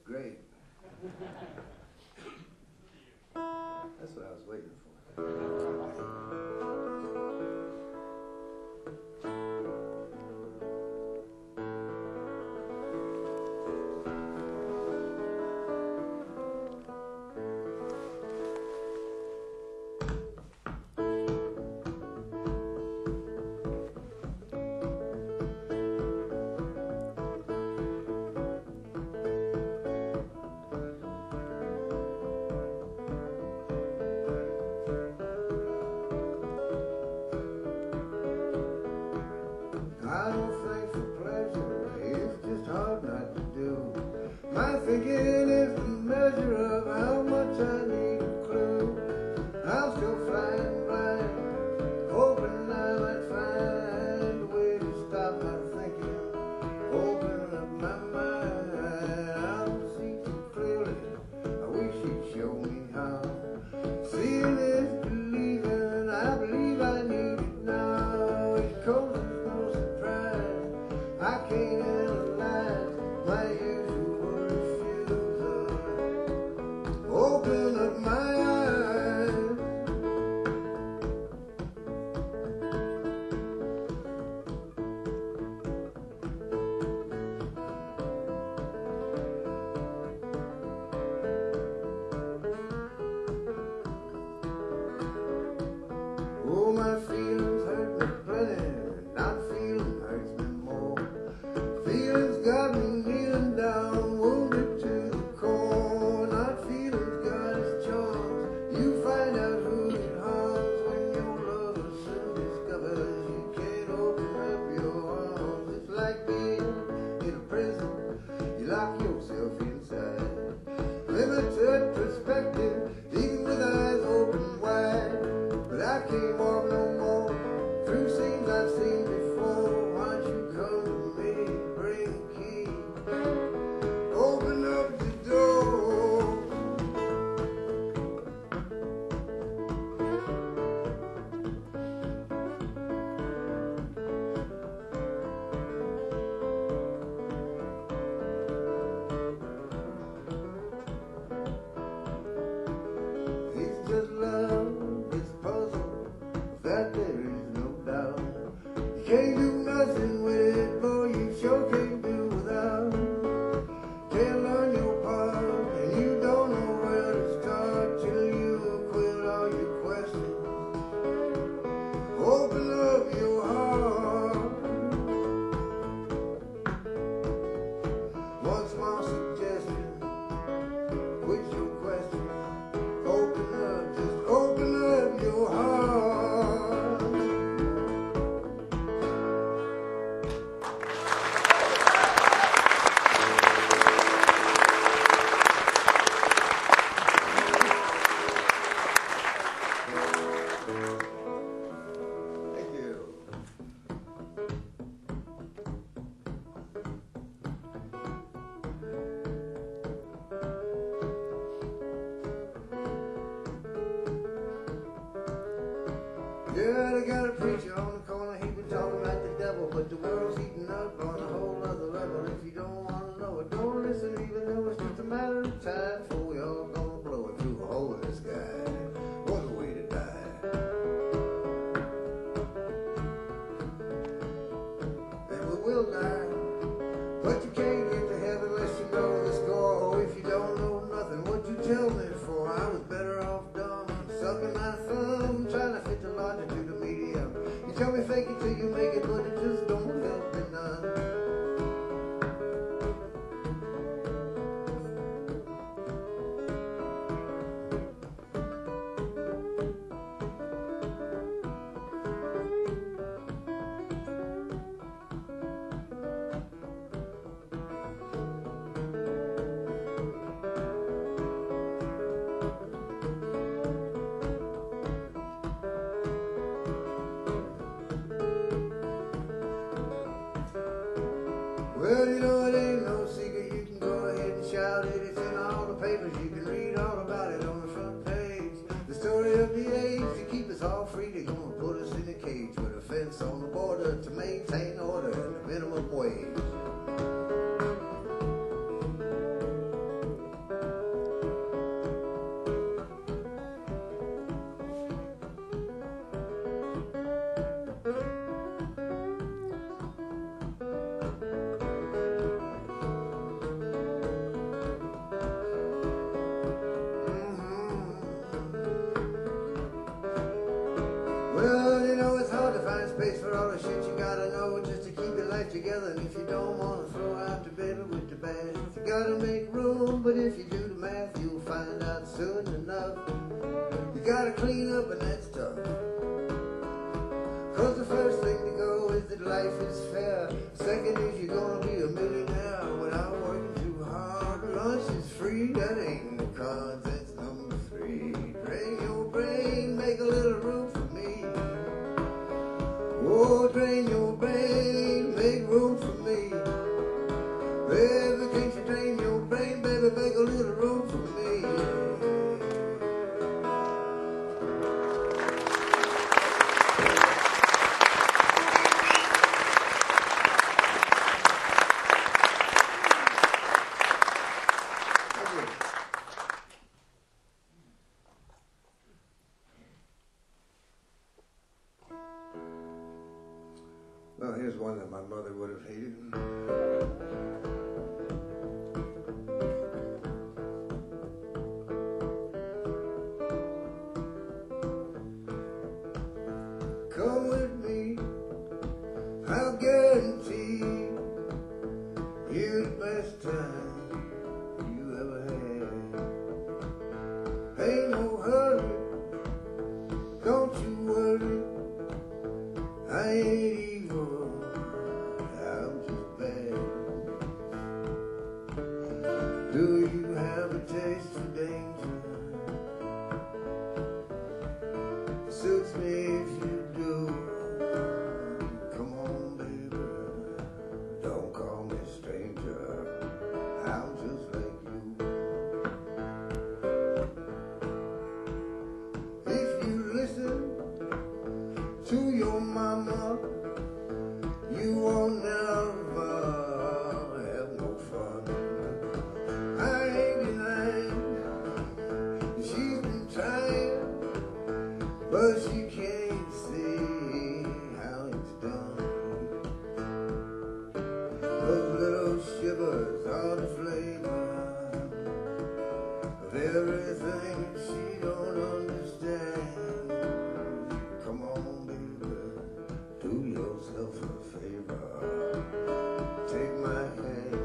great. That's what I was waiting for. I don't think for pleasure, it's just hard not to do. My thinking is the measure of how much I need a clue. I'm still flying blind, hoping I might find a way to stop my thinking. Open up my mind, I don't see too clearly. I wish you'd show me how. Seeing is believing, I believe I need it now. It comes as no surprise, I can't analyze my usual refusal. Open up my eyes. Oh, my feelings hurt me plenty, not feeling hurts me more. Feelings got me kneeling down, wounded to the core. Not feelings got its charms. You find out who it harms when your lover soon discovers you can't open up your arms. It's like being in a prison, you lock yourself inside. Limited perspective, even with eyes open wide. But I can't walk no more through scenes I've seen before. Why don't you come to me, bring a key, open up the door. It's just love, it's a puzzle, that there is no doubt. You can't do nothing with it, boy, you sure can't do without. Can't learn your part, and you don't know where to start till you quit all your questions. Open up your heart. One small suggestion, quit your questions. Open up, just open up your heart. Thank you. Yeah, they got a preacher on the corner, he been talking like the devil, but the world's heating up on a whole other level. If you don't want to know it, don't listen, even though it's just a matter of time before we all gonna blow it through a hole in the sky. What a way to die. And we will die, but you can't get to heaven unless you know the score. Oh, if you don't know nothing, what you tell me for? I was better off dumb, sucking my thumb, trying to fit the logic to the medium. You tell me fake it till you make it, but it just don't help. the shit you gotta know just to keep your life together. And if you don't wanna throw out the baby with the bath, you gotta make room, but if you do the math, you'll find out soon enough. You gotta clean up, and that's tough. Cause the first thing to go is that life is fair. Second is you're gonna be a millionaire without working too hard. Lunch is free, that ain't the cards, that's number 3. Drain your brain, make a little room for me. Oh, drain your brain, make room for me. Baby, can't you drain your brain, baby, make a little room for me. Well, here's one that my mother would have hated. Come with me, I'll guarantee you the best time you ever had. Ain't no hurry, don't you worry, I ain't evil, I'm just bad. Do you have a taste for danger? Suits me if you do. Come on, baby, don't call me stranger, I'm just like you. If you listen to your mama, you won't never have no fun. I ain't denying she's been trying, but she can't see how it's done. Those little shivers are the flavor of everything she don't understand. Come on, baby, do yourself a favor, take my hand.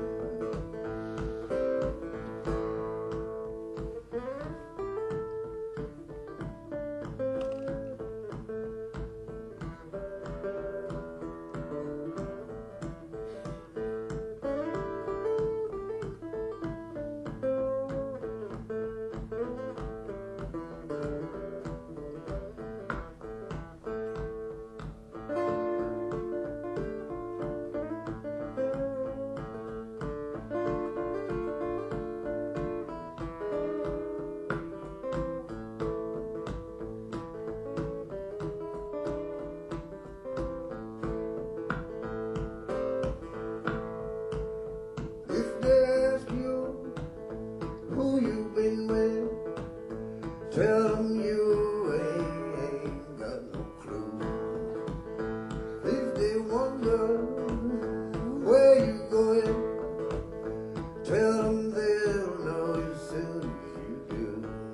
If they ask you who you've been with, tell them you ain't got no clue. If they wonder where you going, tell them they'll know as soon as you do.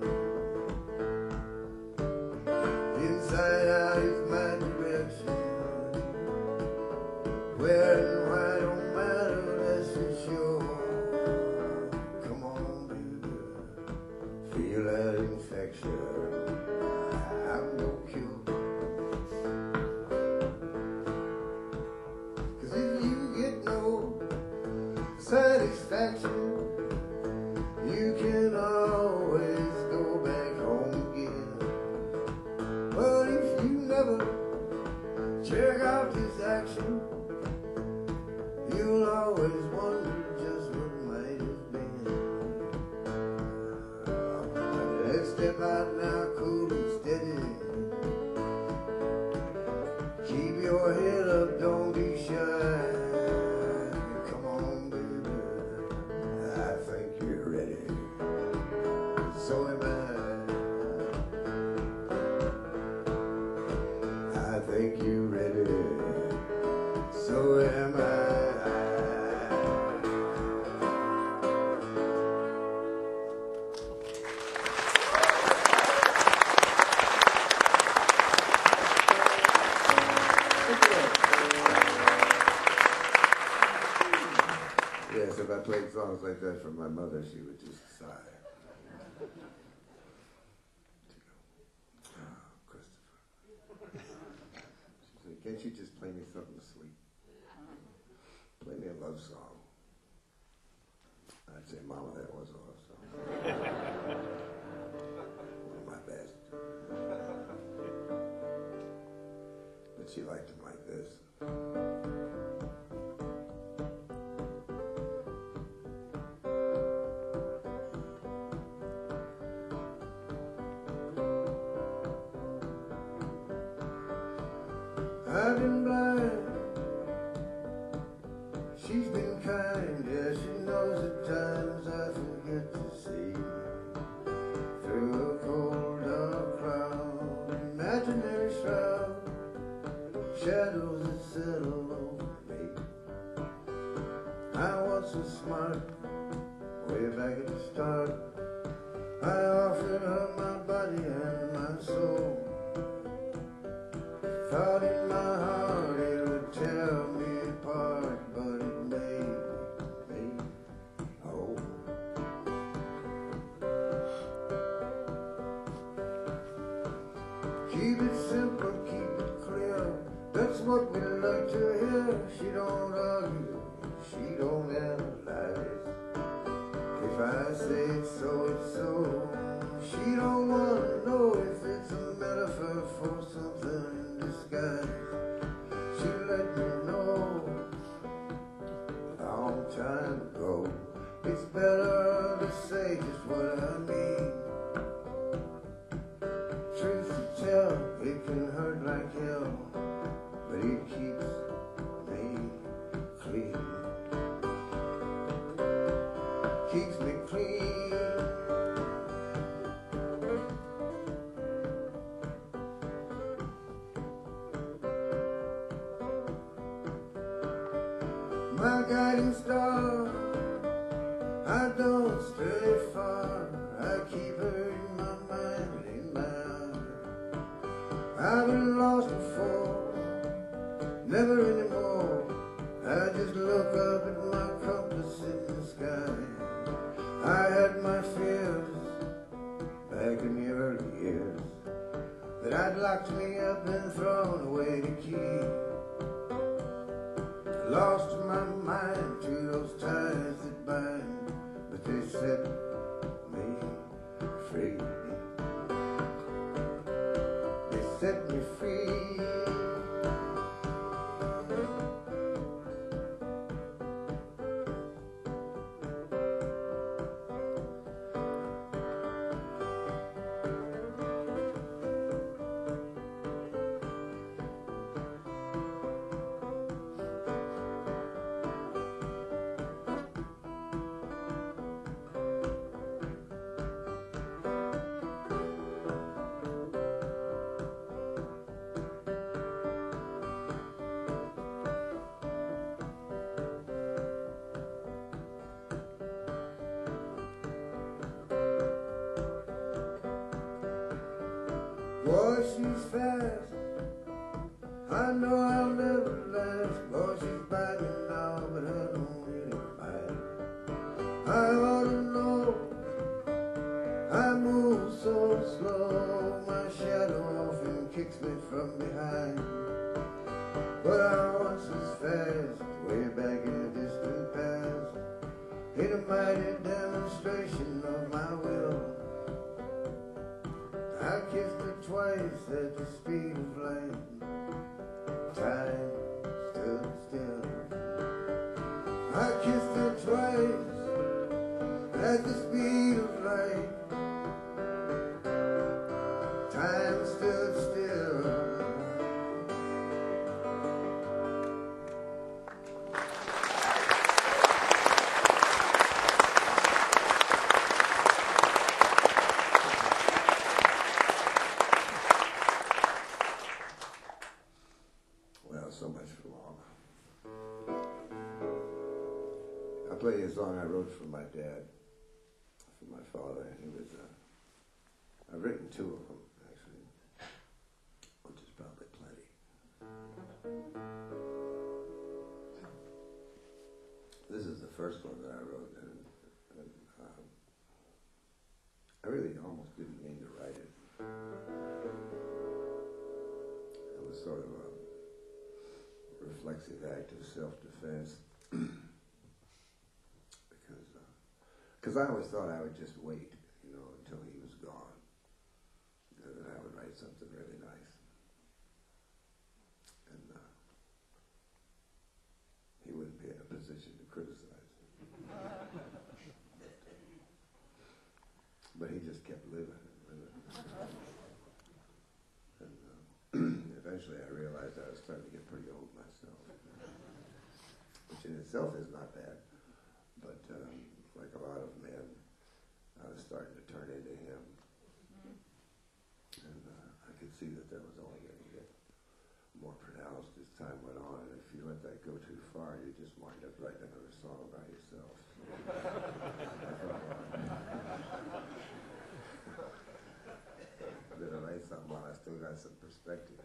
Inside out is my direction, where and why don't matter, that's for sure. Come on, baby, feel that infection, I'm no cure. Cause if you get no satisfaction, you can always go back home again. But if you never check out this action, you'll always wonder just what might have been. Let's step out now, cool and steady. Keep your head up, don't be shy. Come on, baby, I think you're ready. So am I. I think you're ready. So am I. I played songs like that for my mother, she would just sigh. Oh, Christopher. She'd say, can't you just play me something sweet? Play me a love song. I'd say, Mama, that was a love song. One of my best. But she liked them like this. I've been blind, she's been kind, yeah, she knows at times I forget to see. Through a cold dark cloud, imaginary shroud, shadows that settle over me. I was so smart, way back at the start, I offered her my body and my soul. Thought in my heart it would tear me apart, but it made me whole. Keep it simple, keep it clear, that's what we like to hear. She don't argue, she don't analyze. If I say it's so, it's so. She don't wanna know if it's a metaphor for something in disguise. She let me know a long time ago. It's better to say just what I mean. Truth to tell, it can hurt like hell, but it keeps me clean. Keeps me clean. My guiding star, I don't stray far, I keep her in my mind, in my heart. I've been lost before, never anymore. I just look up at my compass in the sky. I had my fears back in the early years, that I'd locked me up and thrown away the key. Lost my mind to those ties that bind, but they set me free. They set me free. Boy, she's fast, I know I'll never last. Boy, she's biting now, but I don't really bite. I ought to know, I move so slow, my shadow often kicks me from behind. But I once was fast, way back in the distant past, in a mighty demonstration of my will. I kissed her twice at the speed of light. Time stood still. I kissed her twice at the speed of light. Time stood still. So much for long. I'll play you a song I wrote for my dad, for my father. He was, I've written two of them, actually, which is probably plenty. This is the first one that I wrote, and I really almost didn't mean to write it. It was sort of a reflexive act of self-defense because I always thought I would just wait, until he was gone, and then I would write something really nice. And he wouldn't be in a position to criticize it. But he just kept living. And eventually I realized I was starting to get pretty old myself, which in itself is not bad. But like a lot of men, I was starting to turn into him. And I could see that was only going to get more pronounced as time went on. And if you let that go too far, you just wind up writing another song by yourself. Did I write something while I still got some perspective?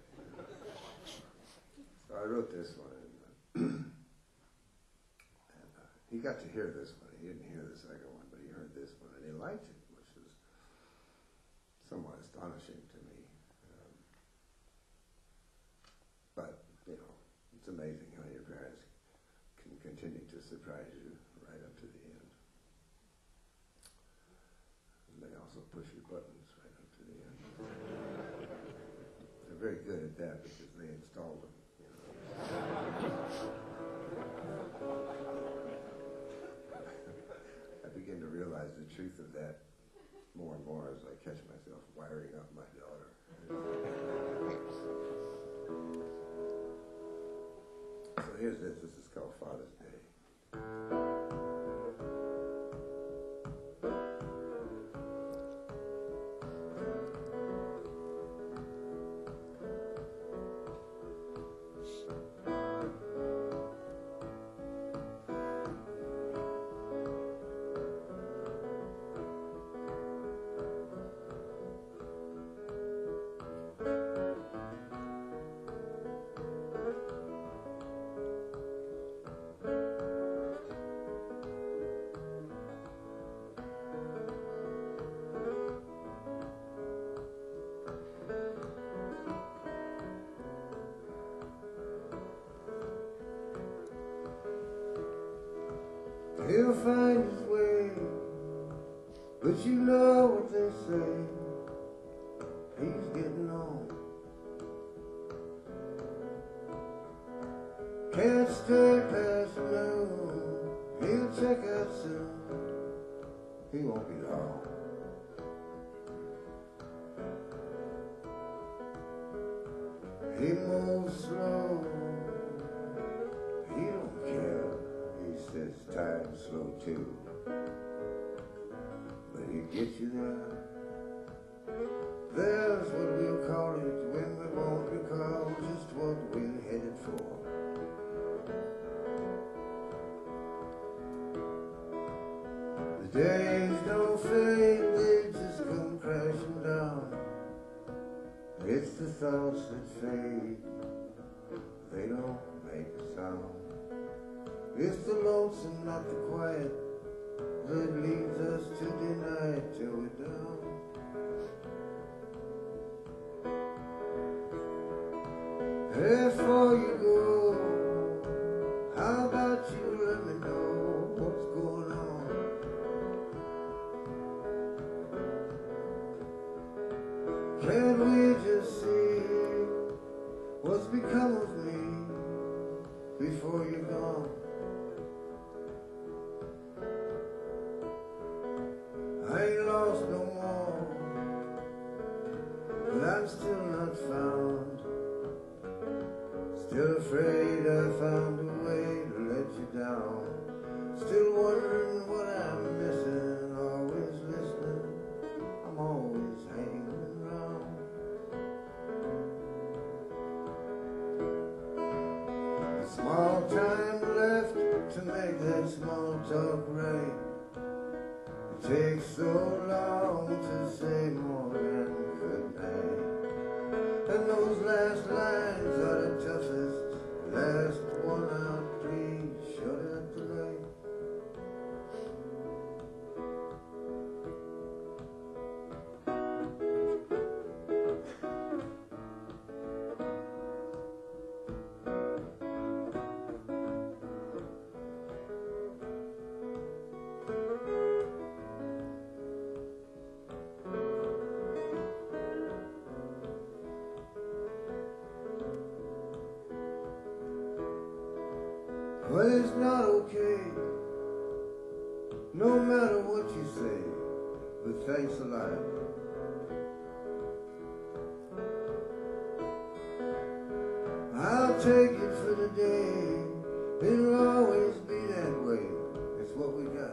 So I wrote this one, and he got to hear this one. He didn't hear the second one, but he heard this one, and he liked it, which was somewhat astonishing to me. But, it's amazing how your parents can continue to surprise you right up to the end. And they also push your buttons right up to the end. They're very good at that because they installed them. I begin to realize the truth of that more and more as I catch myself wiring up my daughter. So here's this. This is called Father's Day. He'll find his way, but you know what they say, he's getting on. Can't stay past noon, he'll check out soon, he won't be long. He moves slow, he don't care. He says time's slow too, but he'll get you there. There's what we'll call it when we won't recall just what we're headed for. The days don't fade, they just come crashing down. It's the thoughts that fade, they don't make a sound. It's the lonesome, not the quiet, that leads us to deny it till we're down. Before you go, how about you let me know what's going on? Can't we just see what's become of me before you're gone? I ain't lost no more, but I'm still not found. Still afraid I found a way to let you down. Still wondering what I'm missing, always listening, I'm always hanging around. A small time left to make that small talk right. It takes so long to say more than good night. And those last lines are the toughest. Last one out, please shut out the light. but it's not okay, no matter what you say, but thanks a lot. I'll take it for the day, it'll always be that way, it's what we got.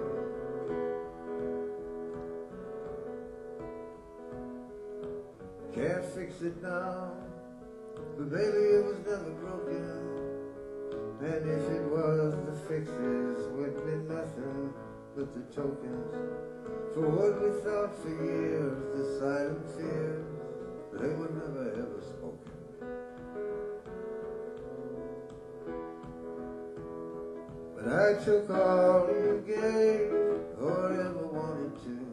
Can't fix it now, but baby it was never broken. And if it was, the fixes would be nothing but the tokens for what we thought for years, the silent fears, they were never ever spoken. But I took all you gave or ever wanted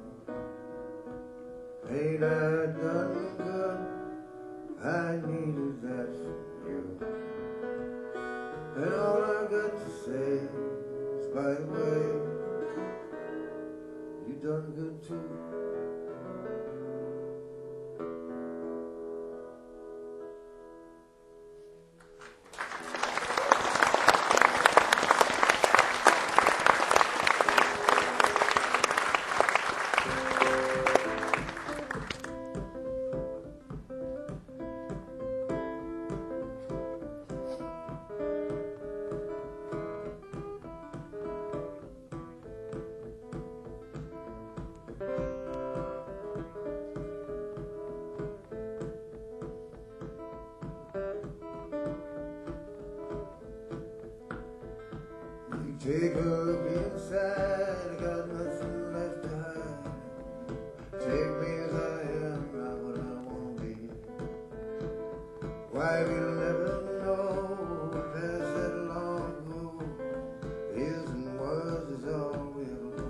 to. Ain't I done good? I needed that from you. And all I got to say is, by the way, you done good too. Take a look inside, I got nothing left to hide. Take me as I am, not what I want to be. Why, we'll never know, past that long ago. Is and was is all we ever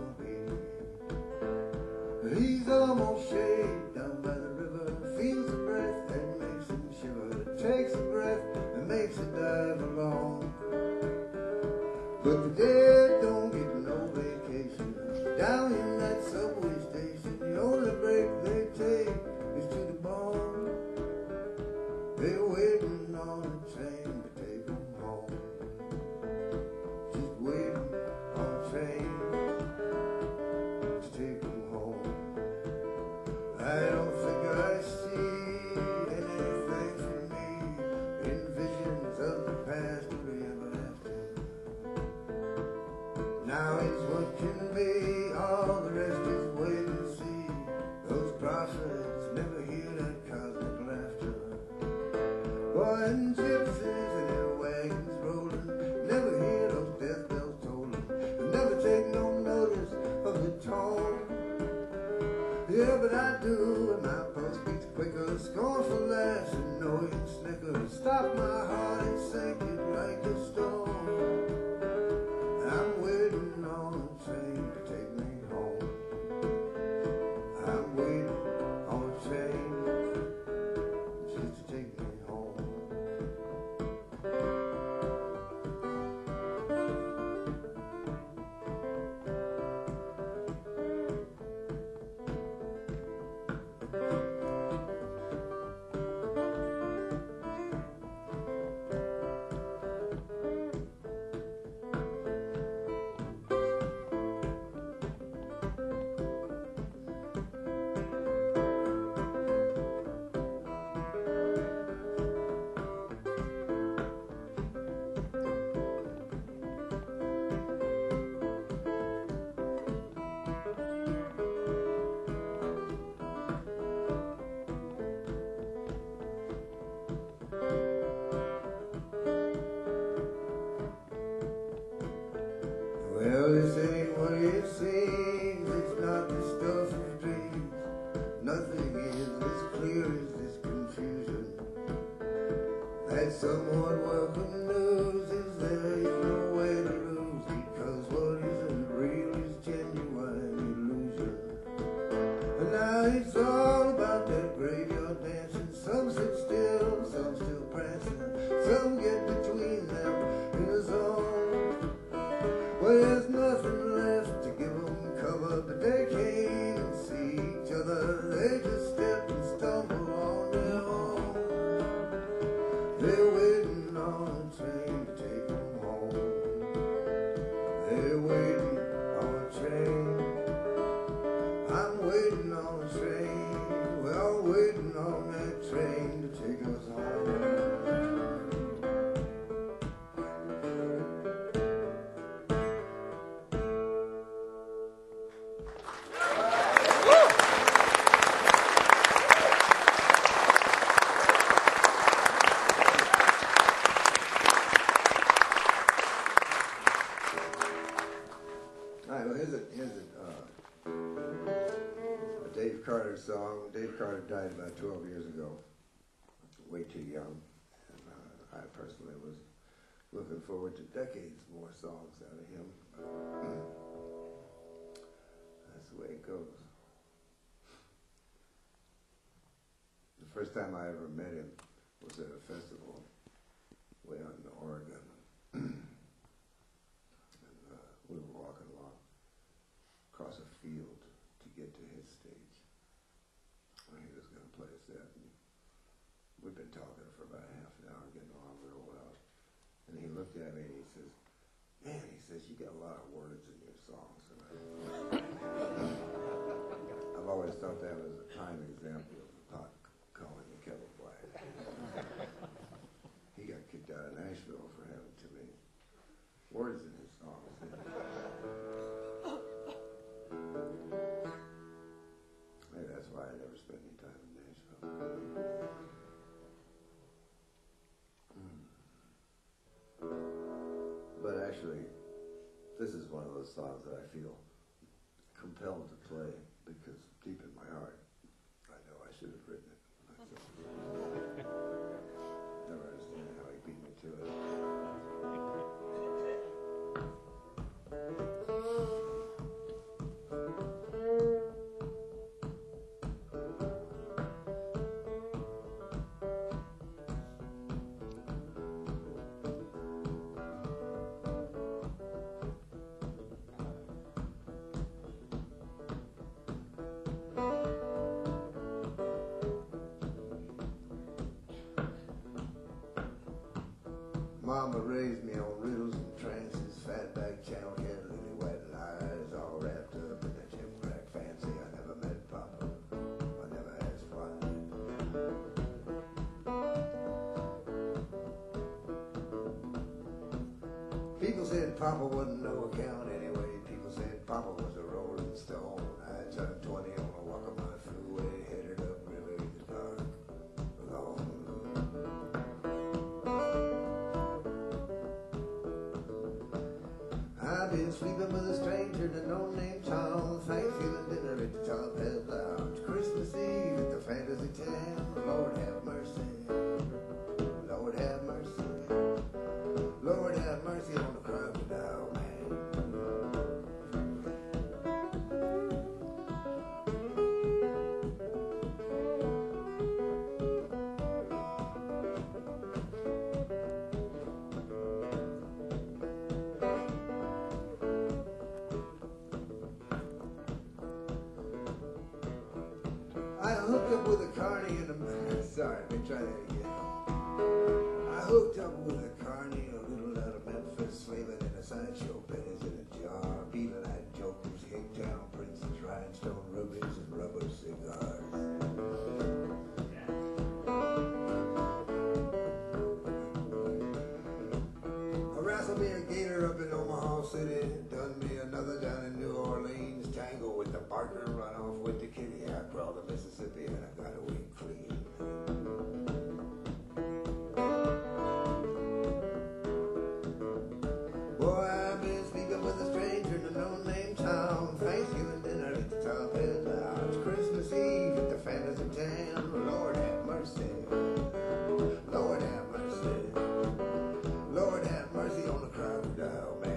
gonna be. He's almost shaved down by the river, feels the breath that makes him shiver, takes a breath that makes it dive along. But the dead don't get no vacation. Down in that subway station, the only break they take is to the bone. They're waiting on a train to take them home. Just waiting on a train to take them home. I don't think I see anything for me in visions of the past we ever have to. Now it's what can be, all the rest is wait and see. Those prophets never hear that cosmic laughter. Boy, and gypsies in their wagons rolling, never hear those death bells tolling, and never take no notice of the tone. Yeah, but I do, and my pulse beats quicker, scornful laughs and knowing snicker, stop my heart and sink it like a stone. I'm waiting on a train to take me home. I'm waiting on a train just to take me home. Well, this ain't what it seems, it's not the stuff of dreams. Nothing is as clear as this confusion. That somewhat welcome news is there is no way to lose, because what isn't real is genuine illusion. And now it's all about that graveyard dancing. Some sit still, some still prancing, some get between them in a zone. Well, there's nothing left to give them cover, but they can't waiting on that train to take us home. Dave Carter song. Dave Carter died about 12 years ago, way too young. And I personally was looking forward to decades more songs out of him. That's the way it goes. The first time I ever met him was at a festival way out in Oregon. We were walking along across a field to get to his stage. He was going to play a set. And we'd been talking for about half an hour, getting along real well. And he looked at me and he says, "Man," he says, "you got a lot of words in your songs." And I've always thought that was a prime example of the pot calling the kettle black. He got kicked out of Nashville for having too many words in his songs. Maybe that's why I never spent any time in Nashville. But actually, this is one of those songs that I feel compelled to play because deep in my heart, I know I should have written it. Never understand how he beat me to it. Mama raised me on riddles and trances, fatback channel cat, lily white lies, all wrapped up in that Jim Crack fancy. I never met Papa, I never asked why. People said Papa wasn't no account anyway. People said Papa was a rolling stone. I turned 20 on a walk of my freeway, headed up River East Park alone. I've been sleeping with a stranger in a no-name town. Thanksgiving dinner at the Top Hat Lounge. Christmas Eve at the Fantasy Town. Lord have mercy. Lord have mercy. Lord have mercy on the crocodile man. I hooked up with a carny in a... Sorry, let me try that again. I hooked up with a carny, a little out of Memphis, slaving in a sideshow, pennies in a jar, beeline-eyed jokers, Hicktown princes, rhinestone rubies, and rubber cigars. I wrestled me a gator up in Omaha City, done me another down in New Orleans, tango with the Barker, run off with the kitty. I crawled to Mississippi and I got away clean. Boy, I've been sleeping with a stranger in a no-name town. Thanksgiving dinner at the Top Hat Lounge. Christmas Eve at the Fantasy Town. Lord have mercy. Lord have mercy. Lord have mercy on the crocodile man.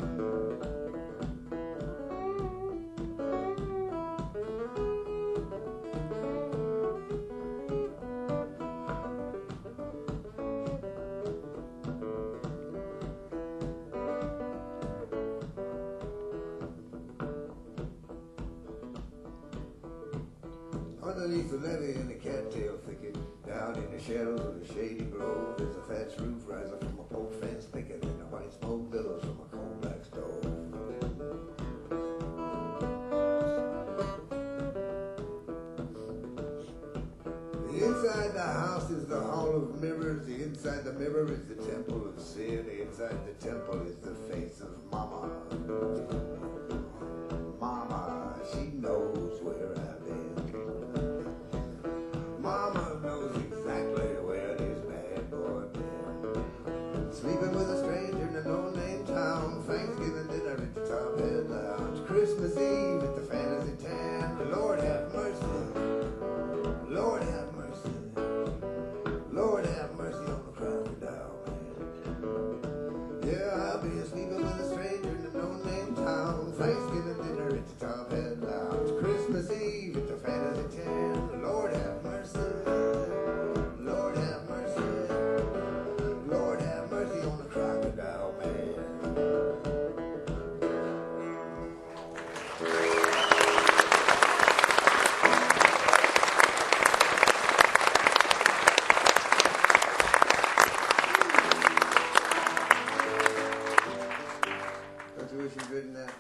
Underneath the levee in the cattail thicket, down in the shadows of the shady grove, there's a thatched roof rising from a poke fence picket, and the white smoke billows from a coal black stove. Outside the house is the hall of mirrors. The inside the mirror is the temple of sin. Inside the temple is the face of Mama. Mama, she knows where I've been. Mama knows exactly where this bad boy been. Sleeping with a stranger in a no-name town. Thanksgiving dinner at the Top Hat Lounge. Christmas Eve at the Fantasy Tan. Lord have mercy. Lord have mercy. Lord have mercy on the crocodile, man. Yeah, I'll be sleeping with a stranger in a no-name town. Thanksgiving dinner at the Top Hat Lounge. Christmas Eve at the Fantasy Tan. Lord have mercy. Lord have mercy. Lord have mercy on the crocodile, man. Don't you wish you'd written that?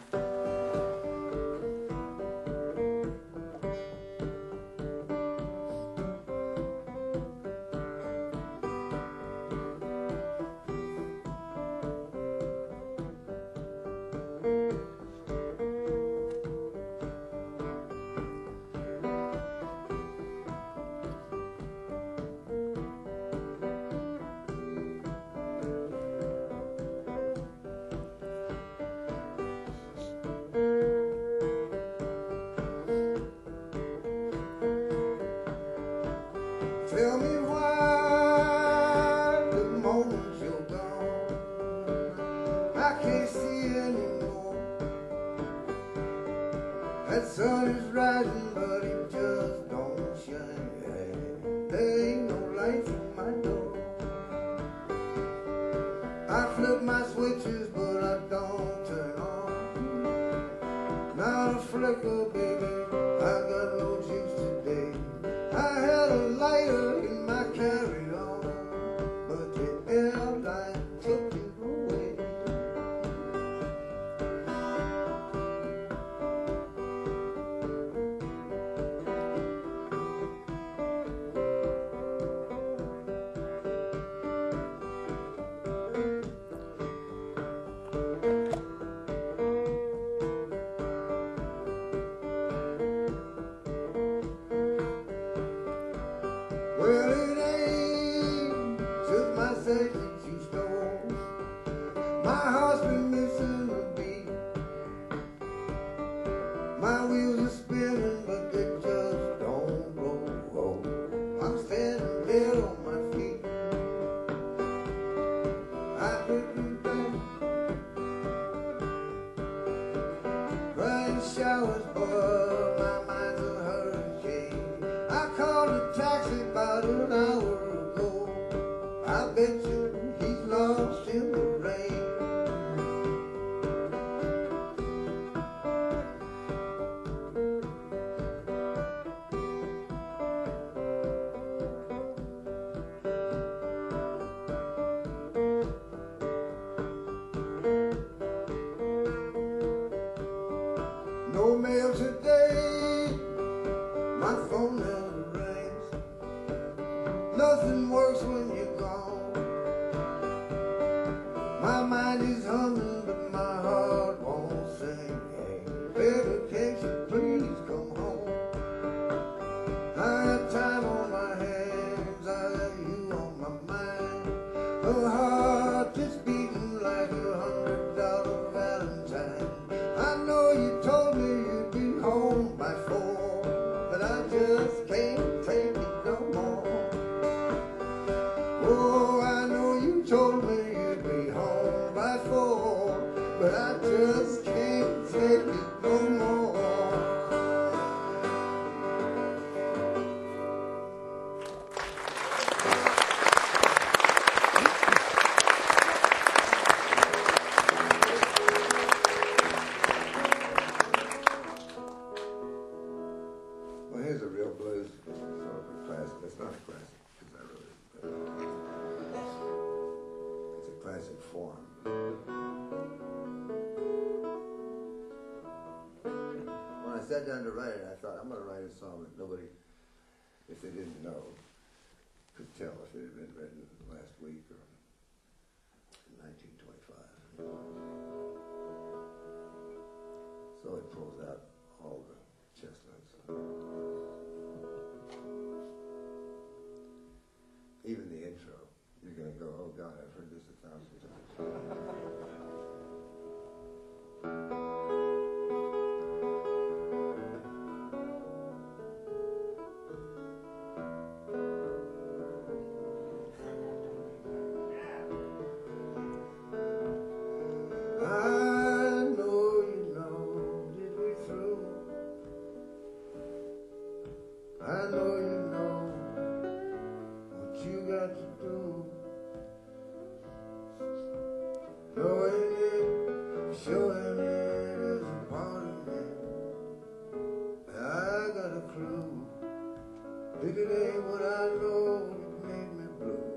Tell me why the moment you're gone I can't see anymore. That sun is rising but it just don't shine. There ain't no light through my door. I flip my switches but I don't turn on. Not a flicker, baby, I got no juice today. I had a lighter in my carry-on, but the airline took it away. Well, it ain't just my secret you stole. My heart's been missing a beat. My wheels are spinning, but they just don't roll. I'm standing dead on my feet. I could be back, crying showers, but my mind's a hurricane. I called a taxi about an hour ago. I bet you he's lost in the rain. No mail today, my phone never rings. Nothing works when you're gone. My mind is humming, but my heart won't sing. Hey, baby, can't you please come home? I got time on my hands, I got you on my mind. A heart that's beating like $100 Valentine. I know you told me you'd be home by 4, but I just can't take it no more. Oh, I know you told me you'd be home by 4, but I just can't take it no more. Well, here's a real blues, sort of a classic. It's not a classic, because I wrote it, but it's a classic form. When I sat down to write it, I thought, I'm going to write a song that nobody, if they didn't know, could tell if it had been written last week or in 1925. So it pulls out all the chestnuts. Even the intro, you're going to go, oh God, I've heard this 1,000 times. If it ain't what I know, it made me blue.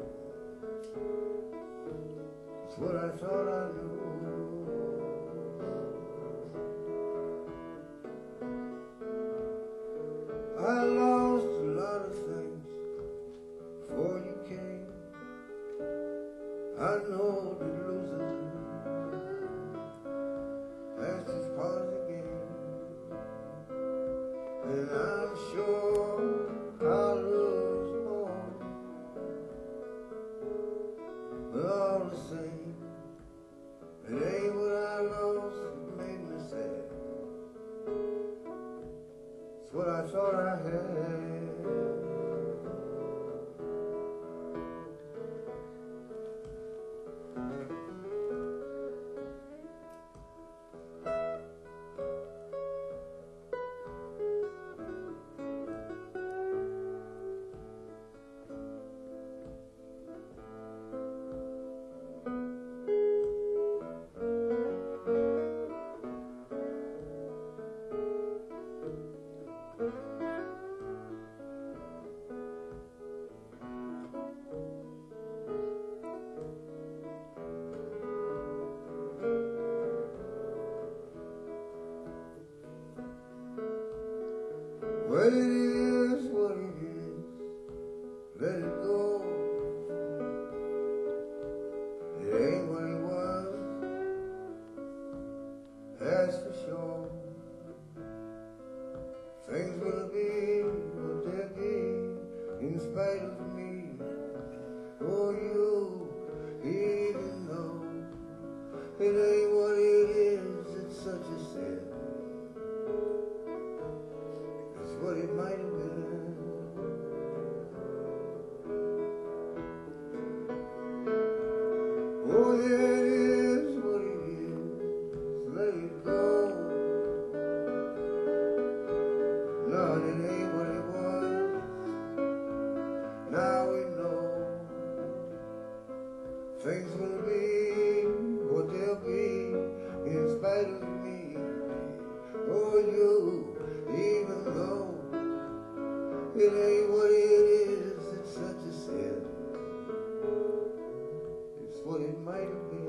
It's what I thought I knew. I lost a lot of things before you came. I know that losing that's just part of the game. And I'm sure I'll lose more, but all the same, it ain't what I lost that made me sad. It's what I thought I had. Well, it is what it is. Let it go. It ain't what it was, that's for sure. Things will be what they'll be in spite of me. Oh, you, even though it ain't what it is, it's such a sin. What it might have been. Oh, yeah, it is what it is. Let it go. No, it ain't what it was. Now we know things will be what they'll be in spite of me. Oh, you, even though it ain't what it is, it's such a sin. It's what it might have been.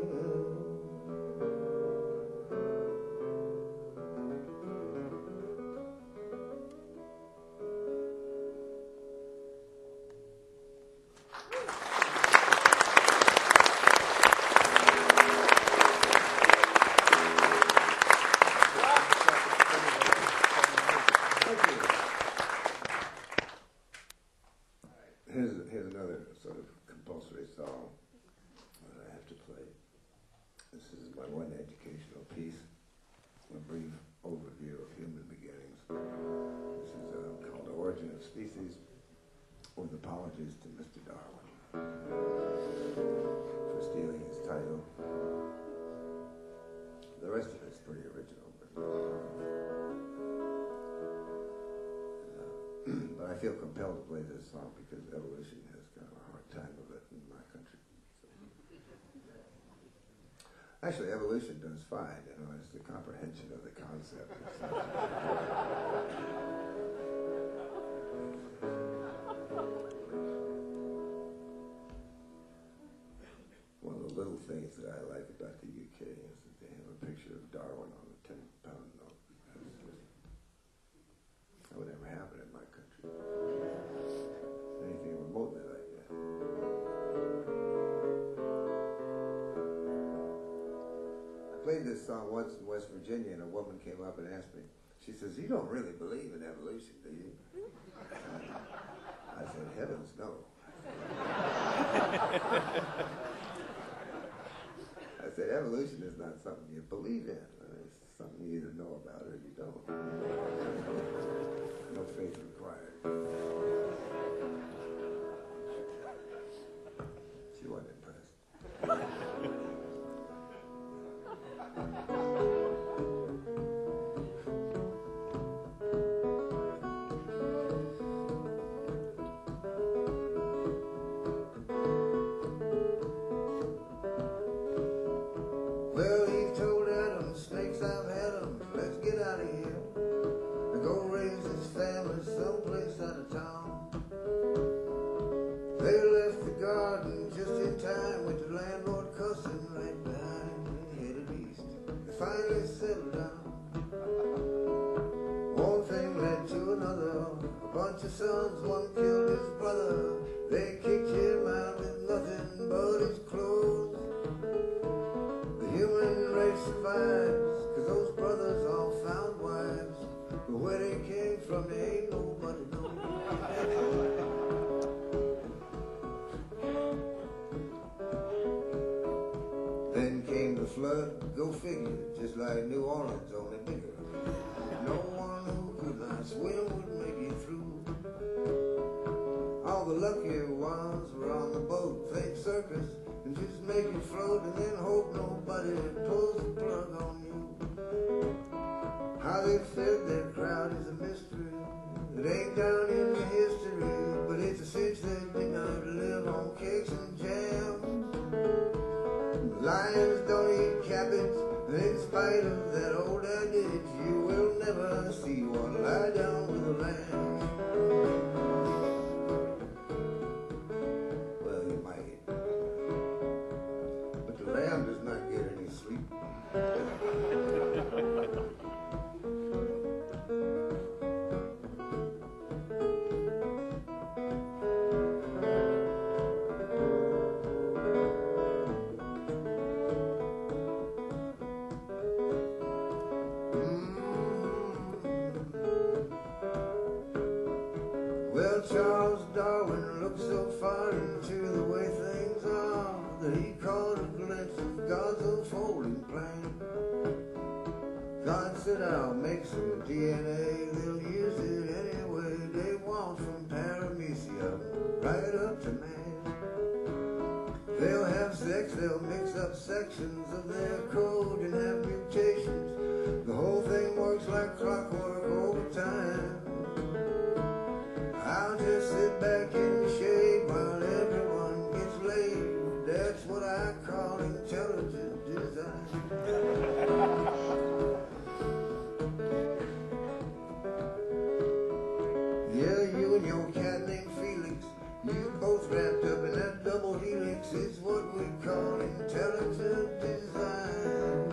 Here's another sort of compulsory song that I have to play. This is my one educational piece, a brief overview of human beginnings. This is called Origin of Species, with apologies to Mr. Darwin for stealing his title. The rest of it's pretty original, but I feel compelled to play this song because evolution has kind of a hard time of it in my country. So. Actually, evolution does fine, it's the comprehension of the concept. One of the little things that I like about the UK is that they have a picture of Darwin on a 10-pound note. That would never happen in my country. Anything remotely like that. played this song once in West Virginia, and a woman came up and asked me, she says, "You don't really believe in evolution, do you?" I said, "Heavens, no." I said, "Evolution is not something you believe in. It's something you either know about or you don't. No faith required." She wasn't impressed. Well, he told Adam, "Snakes, I've had them. Let's get out of here and go raise his family someplace out of town." They left the garden just in time with the landlord cussing right behind and headed east. They finally settled down. One thing led to another. A bunch of sons, one killed his brother. They kicked him out with nothing but his clothes. The human race survives, 'cause those brothers all found wives. But where they came from, they ain't nobody knows. Then came the flood, go figure, just like New Orleans, only bigger. No one who could not swim would make it through. All the luckier ones were on the boat, think circus, and just make it float and then hope nobody pulls the plug on you. How they fed their crowd is a mystery. It ain't down in the history, but it's a cinch they did not live on cakes and jam. Lions don't eat cabbage, and in spite of that old adage, you will never see one lie down with a lamb. Well, you might, but the lamb does not get any sleep. Well, Charles Darwin looked so far into the way things are that he caught a glimpse of God's unfolding plan. God said, "I'll make some DNA, they'll use it any way they want, from paramecium right up to man. They'll have sex, they'll mix up sections of their code and have mutations. The whole thing works like clockwork over time. I'll just sit back in the shade while everyone gets laid. That's what I call intelligent design." Yeah, you and your cat named Felix, you both wrapped up in that double helix, is what we call intelligent design.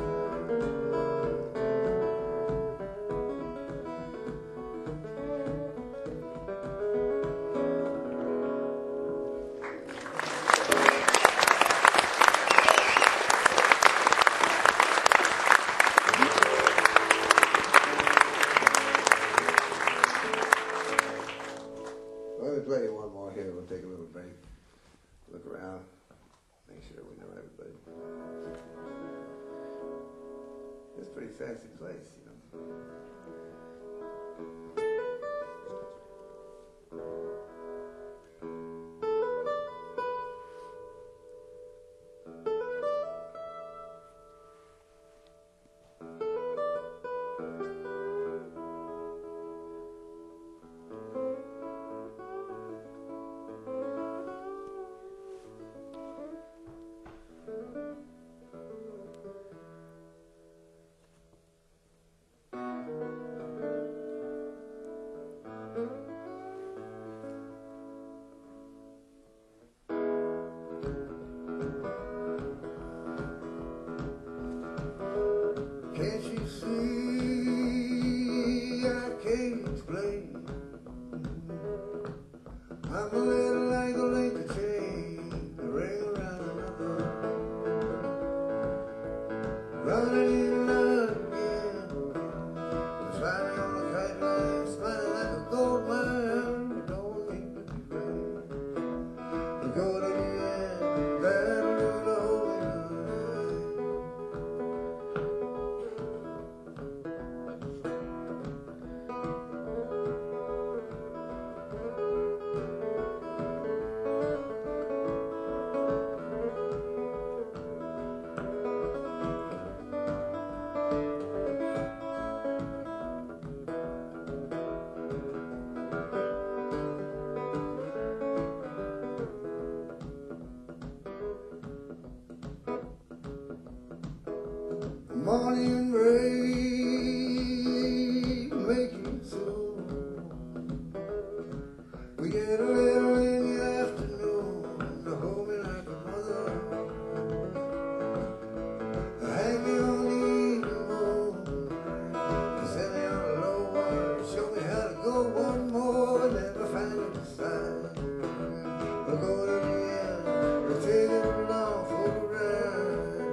Let me play you one more here. We'll take a little break. Look around. Make sure we know everybody. It's a pretty fancy place, you know. Can't you see I can't explain? I'm a little like a link of chain, a ring around another, running in Finally on the kite line, smiling like a gold mine. Don't make me delay. We go to the end, that'll do the whole morning rain making soon. We get a little in the afternoon to hold me like a mother. Hang me on the evening moon, set me on a low one, show me how to go one more, never find it beside. We'll go to the end, we'll take it along for the ride.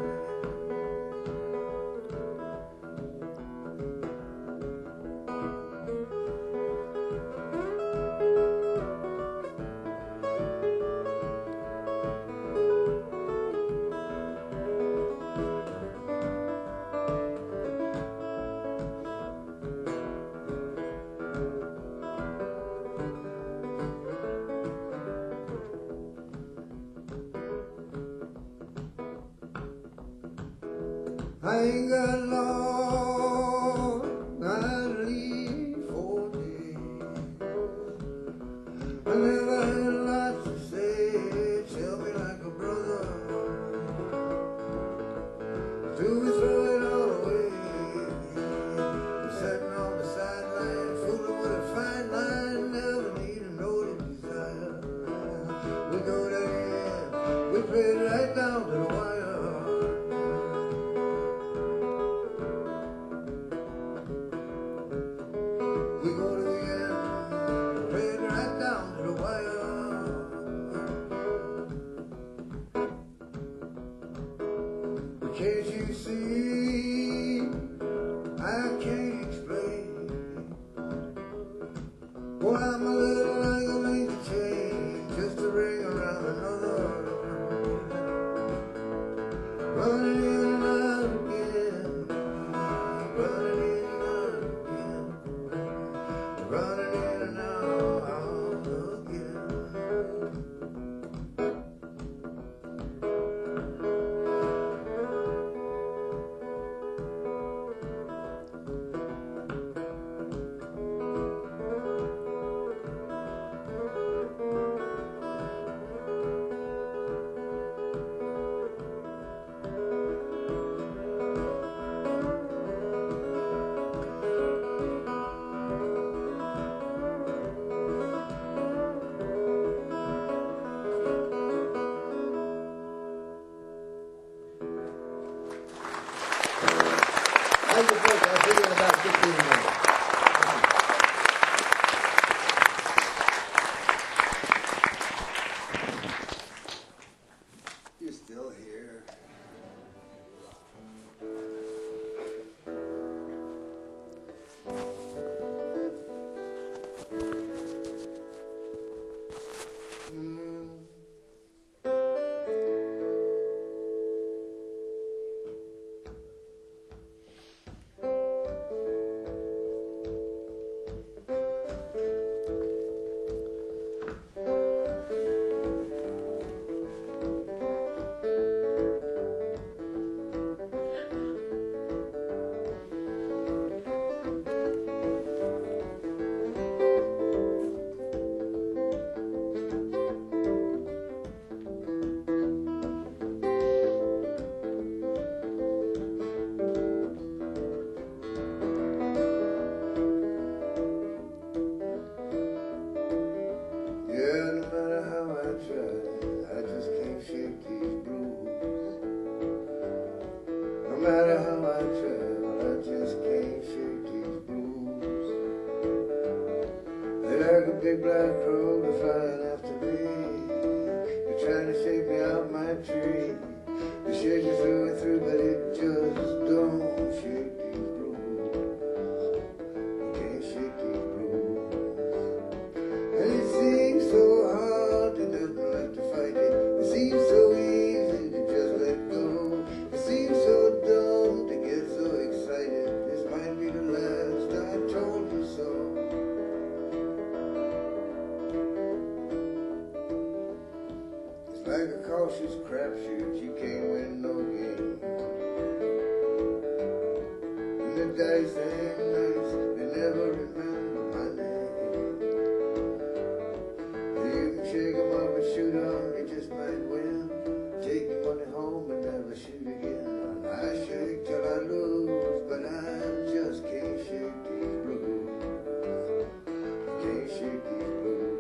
I ain't got long, I'd leave for days. I never had a lot to say, tell me like a brother. Do we throw it all away? I'm sitting on the sideline, fooling with a fine line, never need a note of desire. We go to the end, we play it right down to the wire. We go to the end, play it right down to the wire. But can't you see, I can't explain. Boy, I'm a little like a link chain, just a ring around another. Running in and out again, running in and out again. Running in and out again. How you think? I'll see you in about 15 minutes. You're still here. No matter how I travel, I just can't shake these blues. They're like a big black crow to flying after me. They're trying to shake me out my tree. They shake me through and through, but it just don't shake these blues. cautious crapshoot, you can't win no game. And the dice ain't nice, they never remember my name. You can shake 'em up and shoot 'em, you just might win. Take your money home and never shoot again. I shake till I lose, but I just can't shake these blues. Can't shake these blues.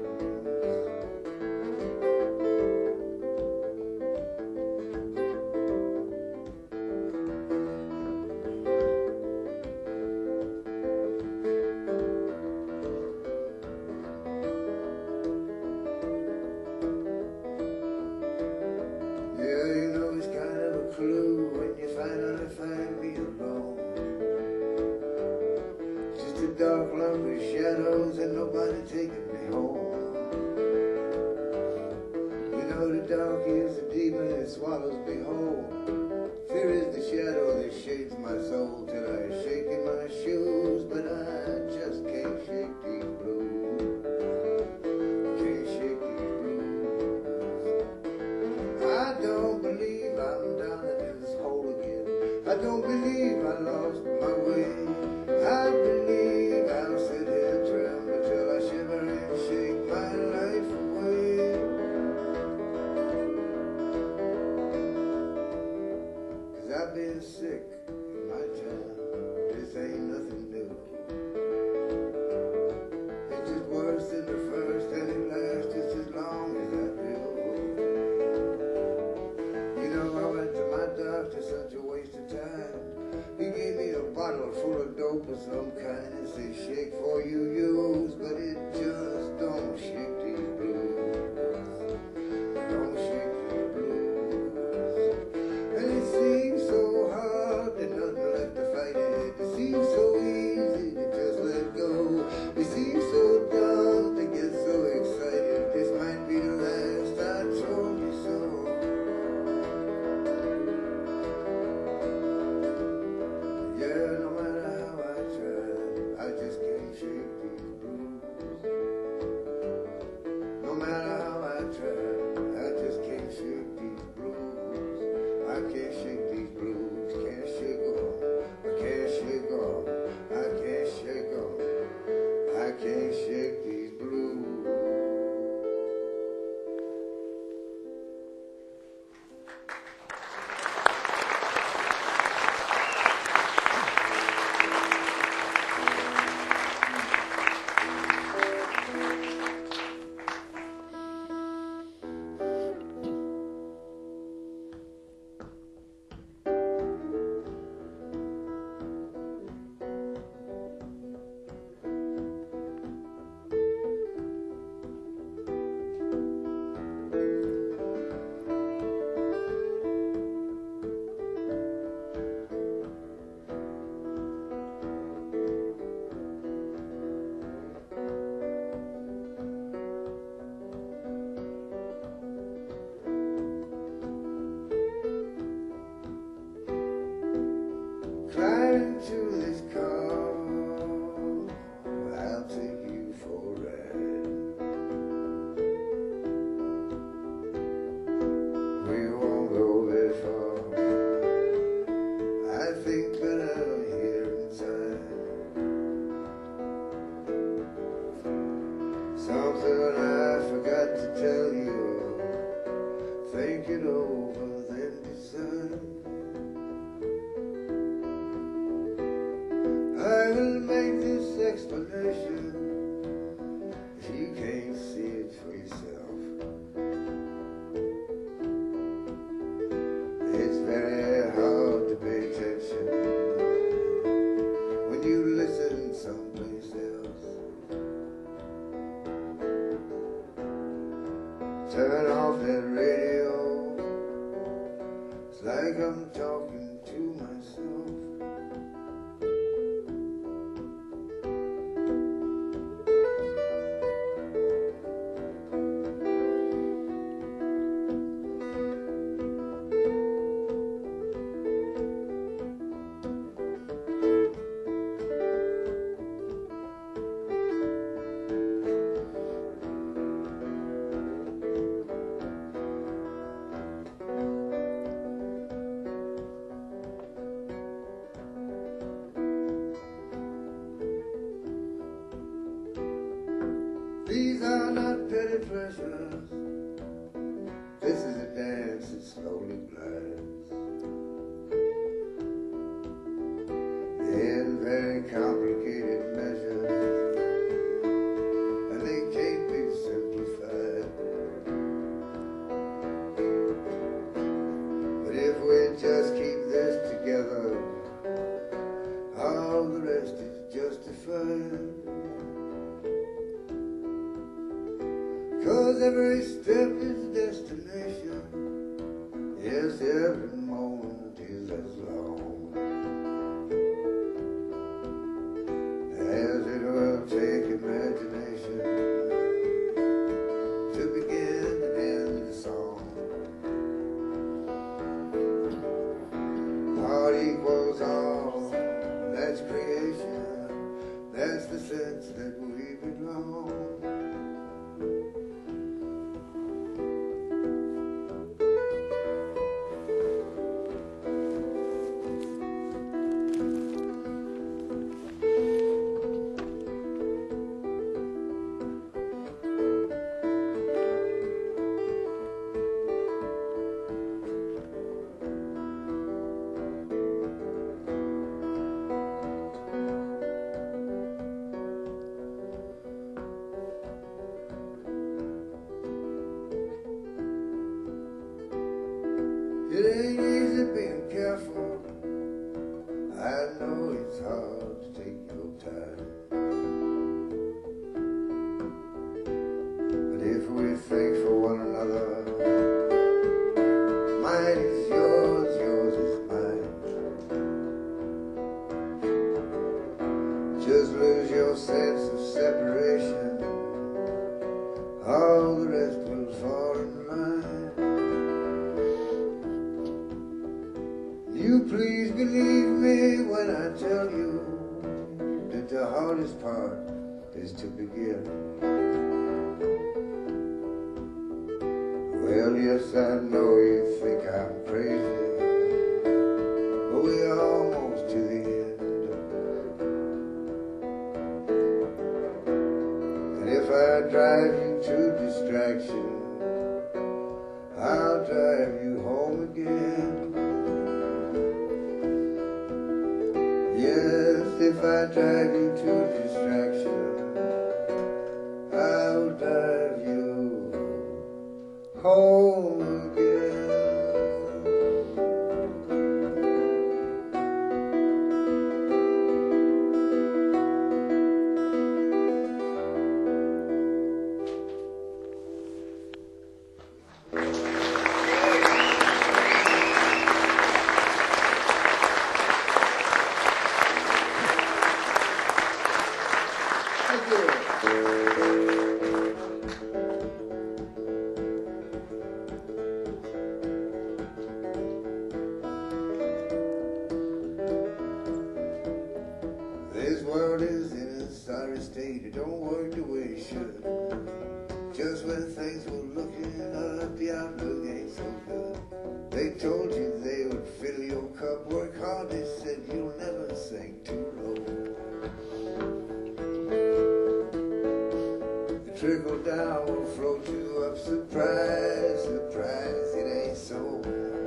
Clue when you finally find me alone. Just a dark, lonely shadows and nobody taking me home. You know the dark is the demon that swallows me whole. Fear is the shadow that shades my soul till I shake in my shoes, but I just can't shake these blues. Can't shake these blues. I don't believe I'm down in this hole again. I don't believe I lost my way. I believe I'll sit here tremble till I shiver and shake my life away. 'Cause I've been sick in my time. This ain't nothing new. It's just worse than the first, and it lasts just as long as I do. You know, I went to my doctor, such a waste of time. He gave me a bottle full of dope of some kind and said, shake for you use, but it just don't shake these blues. Don't shake these blues. And it seems so hard, there's nothing left to fight it. It seems so easy to just let go. It seems so dumb to get so excited. This might be the last, I told you so. Yeah, no matter how I try, I just can't shake these blues. No matter how I try, I just can't shake these blues. I can't shake these blues, can't shake 'em. I can't shake 'em. I can't shake 'em. I can't shake these blues. Climb into this car, I'll take you for a ride. We won't go very far. I think better here inside. Something I forgot to tell you. Think it over, then decide. I will make this explanation if you can't see it for yourself. It's very hard to pay attention when you listen someplace else. Turn off that radio, it's like I'm talking to myself. the treasures. This is a dance that slowly glides in very complicated measures, and they can't be simplified. But if we just keep this together, all the rest is justified. 'Cause every step is destination. Yes, every moment is as long as it will take imagination to begin and end the song. All equals all, that's creation. That's the sense that we belong. It ain't easy being careful. I know it's hard to take your time. But if we think for one another, mine is yours, yours is mine. Just lose your sense of separation, all the rest will fall in line. You please believe me when I tell you that the hardest part is to begin. Well, yes, I know you think I'm crazy, but we're almost to the end. And if I drive you to distraction, I'll drive you home again. Yes, if I drive you to distraction, I'll drive you home again. This world is in a sorry state. It don't work the way it should. Just when things were looking up, the outlook ain't so good. They told you they would fill your cup. Work hard, they said you'll never sink too low. The trickle down will float you up. Surprise, surprise, it ain't so.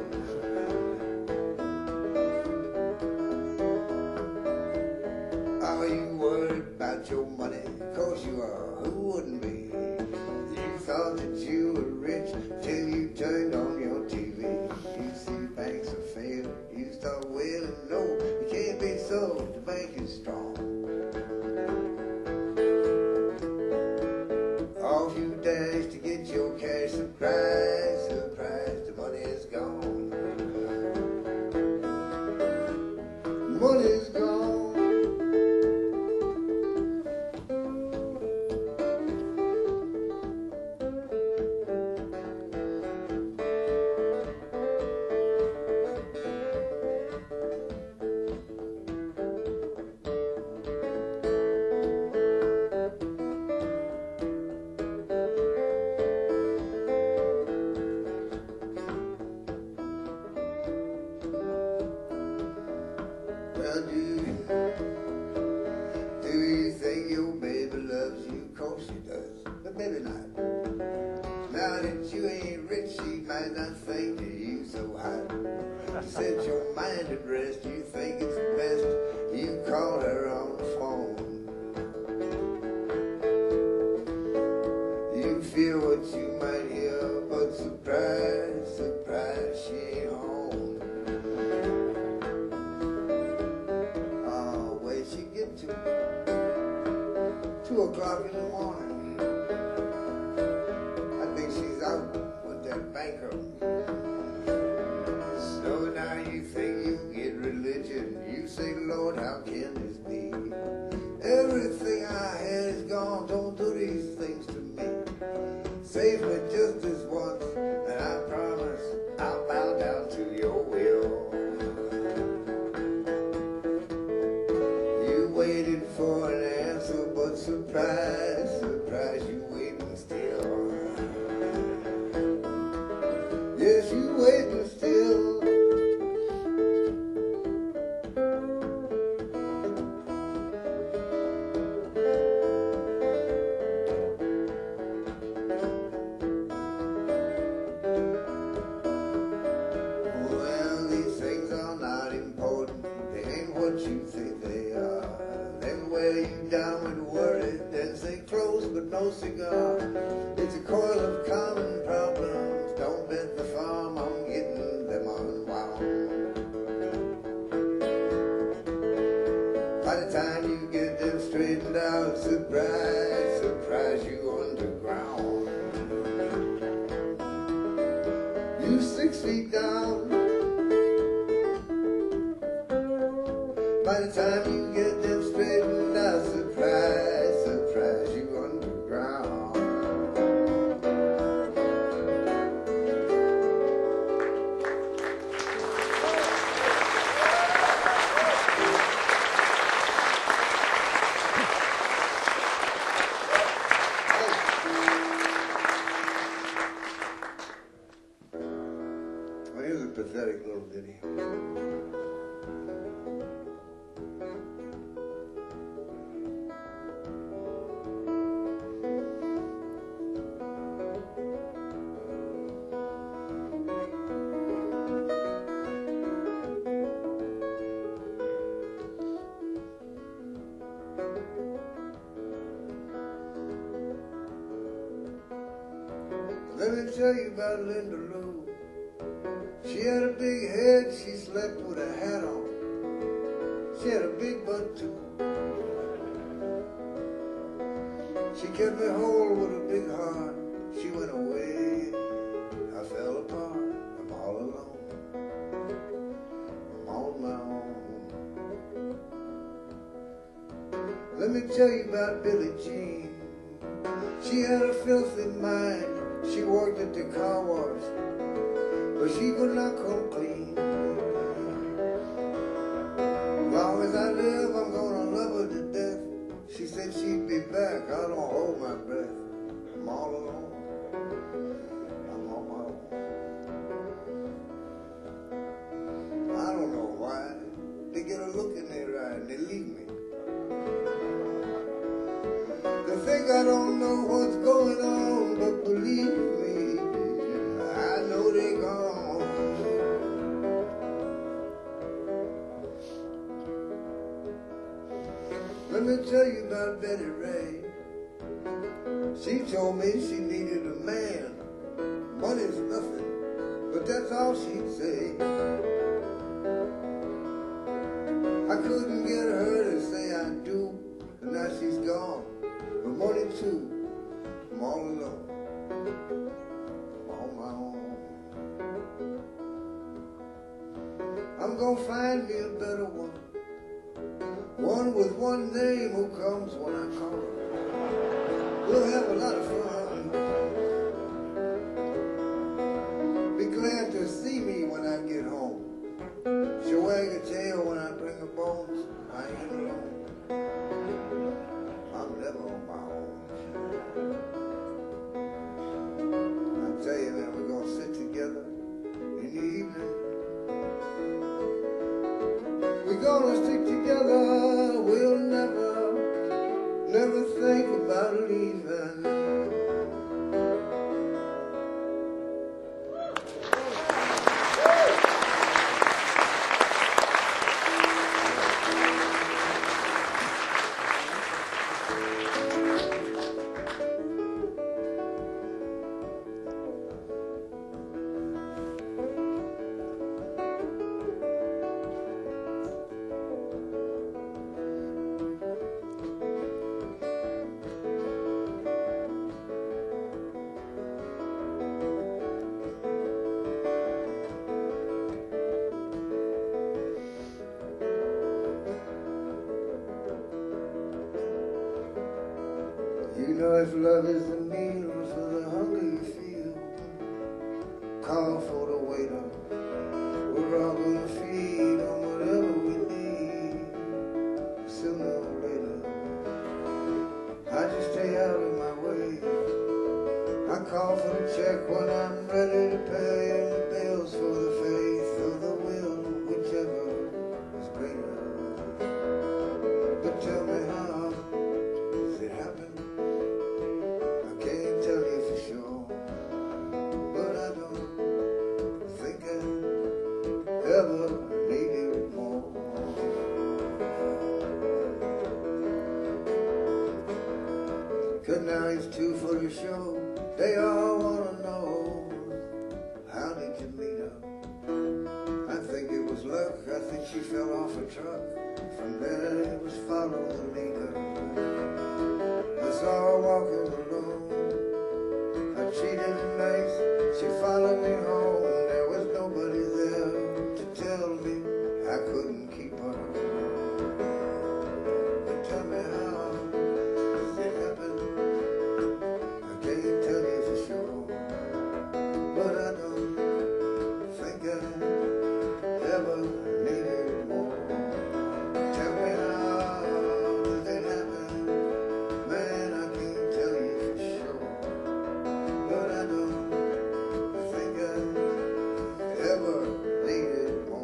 Are you worried about your money? 'Cause you are. Who wouldn't be? You thought that you were rich till you turned on your TV. You see banks are failing. You start wailing, no, it can't be so. The bank is strong. Off you dash to get your cash. Surprise, surprise, the money is gone. Money's gone. might not think that you so hot. You set your mind at rest, you think it's best you call her on the phone. You fear what you might hear, but surprise, surprise, she ain't home. Oh, where'd she get to? 2 o'clock in the morning. I think she's out with that banker. So now you think you get religion. You say, Lord, how can this be? Everything I had is gone. Don't do these things to me. Save me just this once, and I promise I'll bow down to your will. You waited for an answer, but surprise, surprise, you waiting still. Yes, you waiting still. Well, these things are not important. They ain't what you think they are. Then wear you down with worry, then say close but no cigar. It's a coil of common problems. Don't bet the farm on getting them unwound. By the time you get them straightened out, surprise, surprise, you underground. You 6 feet down. By the time you get them straightened out, surprise, surprise, you underground. Well, here's a pathetic little ditty. Let me tell you about Linda Lou. She had a big head, she slept with a hat on. She had a big butt too. She kept me whole with a big heart. She went away, I fell apart. I'm all alone, I'm on my own. Let me tell you about Billie Jean. She had a filthy mind. She worked at the car wash, but she could not come clean. As long as I live, I'm gonna love her to death. She said she'd be back. I don't hold my breath. I'm all alone. I'm on my own. I don't know why. They get a look in their eye and they leave me. They think I don't know what's going on, but believe me, I know they're gone. Let me tell you about Betty Ray. She told me she needed a man. Money's nothing, but that's all she'd say. I couldn't get her to say I do, and now she's gone. But money too, I'm all alone, I'm on my own. I'm gonna find me a better one. One with one name who comes when I call her. We'll have a lot of fun. Be glad to see me when I get home. She'll wag a tail when I bring her bones. I ain't alone. I'm never on my own. I tell you, man, we're gonna sit together in the evening. We're gonna stick together. We'll never think about leaving. You know if love is the meal for the hunger you feel, call for the waiter. We're all gonna feed on whatever we need, sooner or later. I just stay out of my way. I call for the check when I'm ready to pay, and the bills for the faith or the will, whichever is greater. But tell me how does it happen? I can't tell you for sure, but I don't think I ever needed more. 'Cause now it's 2 for the show. They all wanna know, how did you meet her? I think it was luck. I think she fell off a truck. From there it was follow the leader. I saw her walking alone. I treated her nice. She followed me home. There was nobody there to tell me I couldn't keep her. But tell me how does it happen? I can't tell you for sure, but I don't think I ever needed more. Tell me how does it happen? Man, I can't tell you for sure, but I don't think I ever needed more.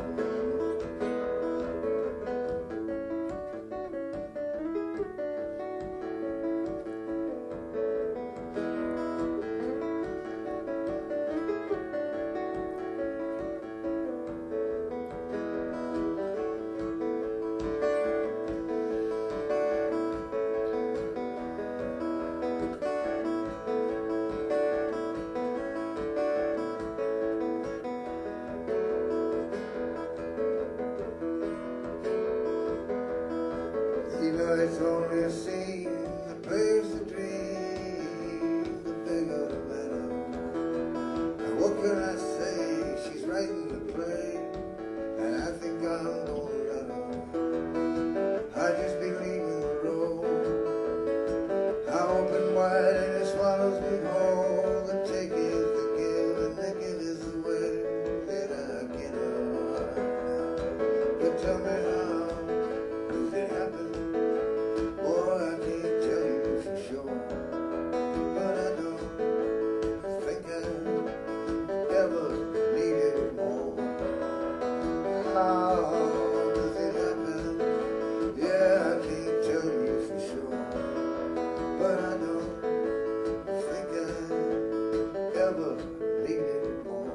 You know it's only a scene, the player's the dream, the bigger the better. And what can I say? She's writing the play, and I think I'm gonna let her. I just be leaving the road. I open wide and it swallows me whole. The take is the give, and the give is the way that I get her. But tell me how does it happen? Boy, I can't tell you for sure, but I don't think I ever needed more. How does it happen? Yeah, I can't tell you for sure, but I don't think I ever needed more.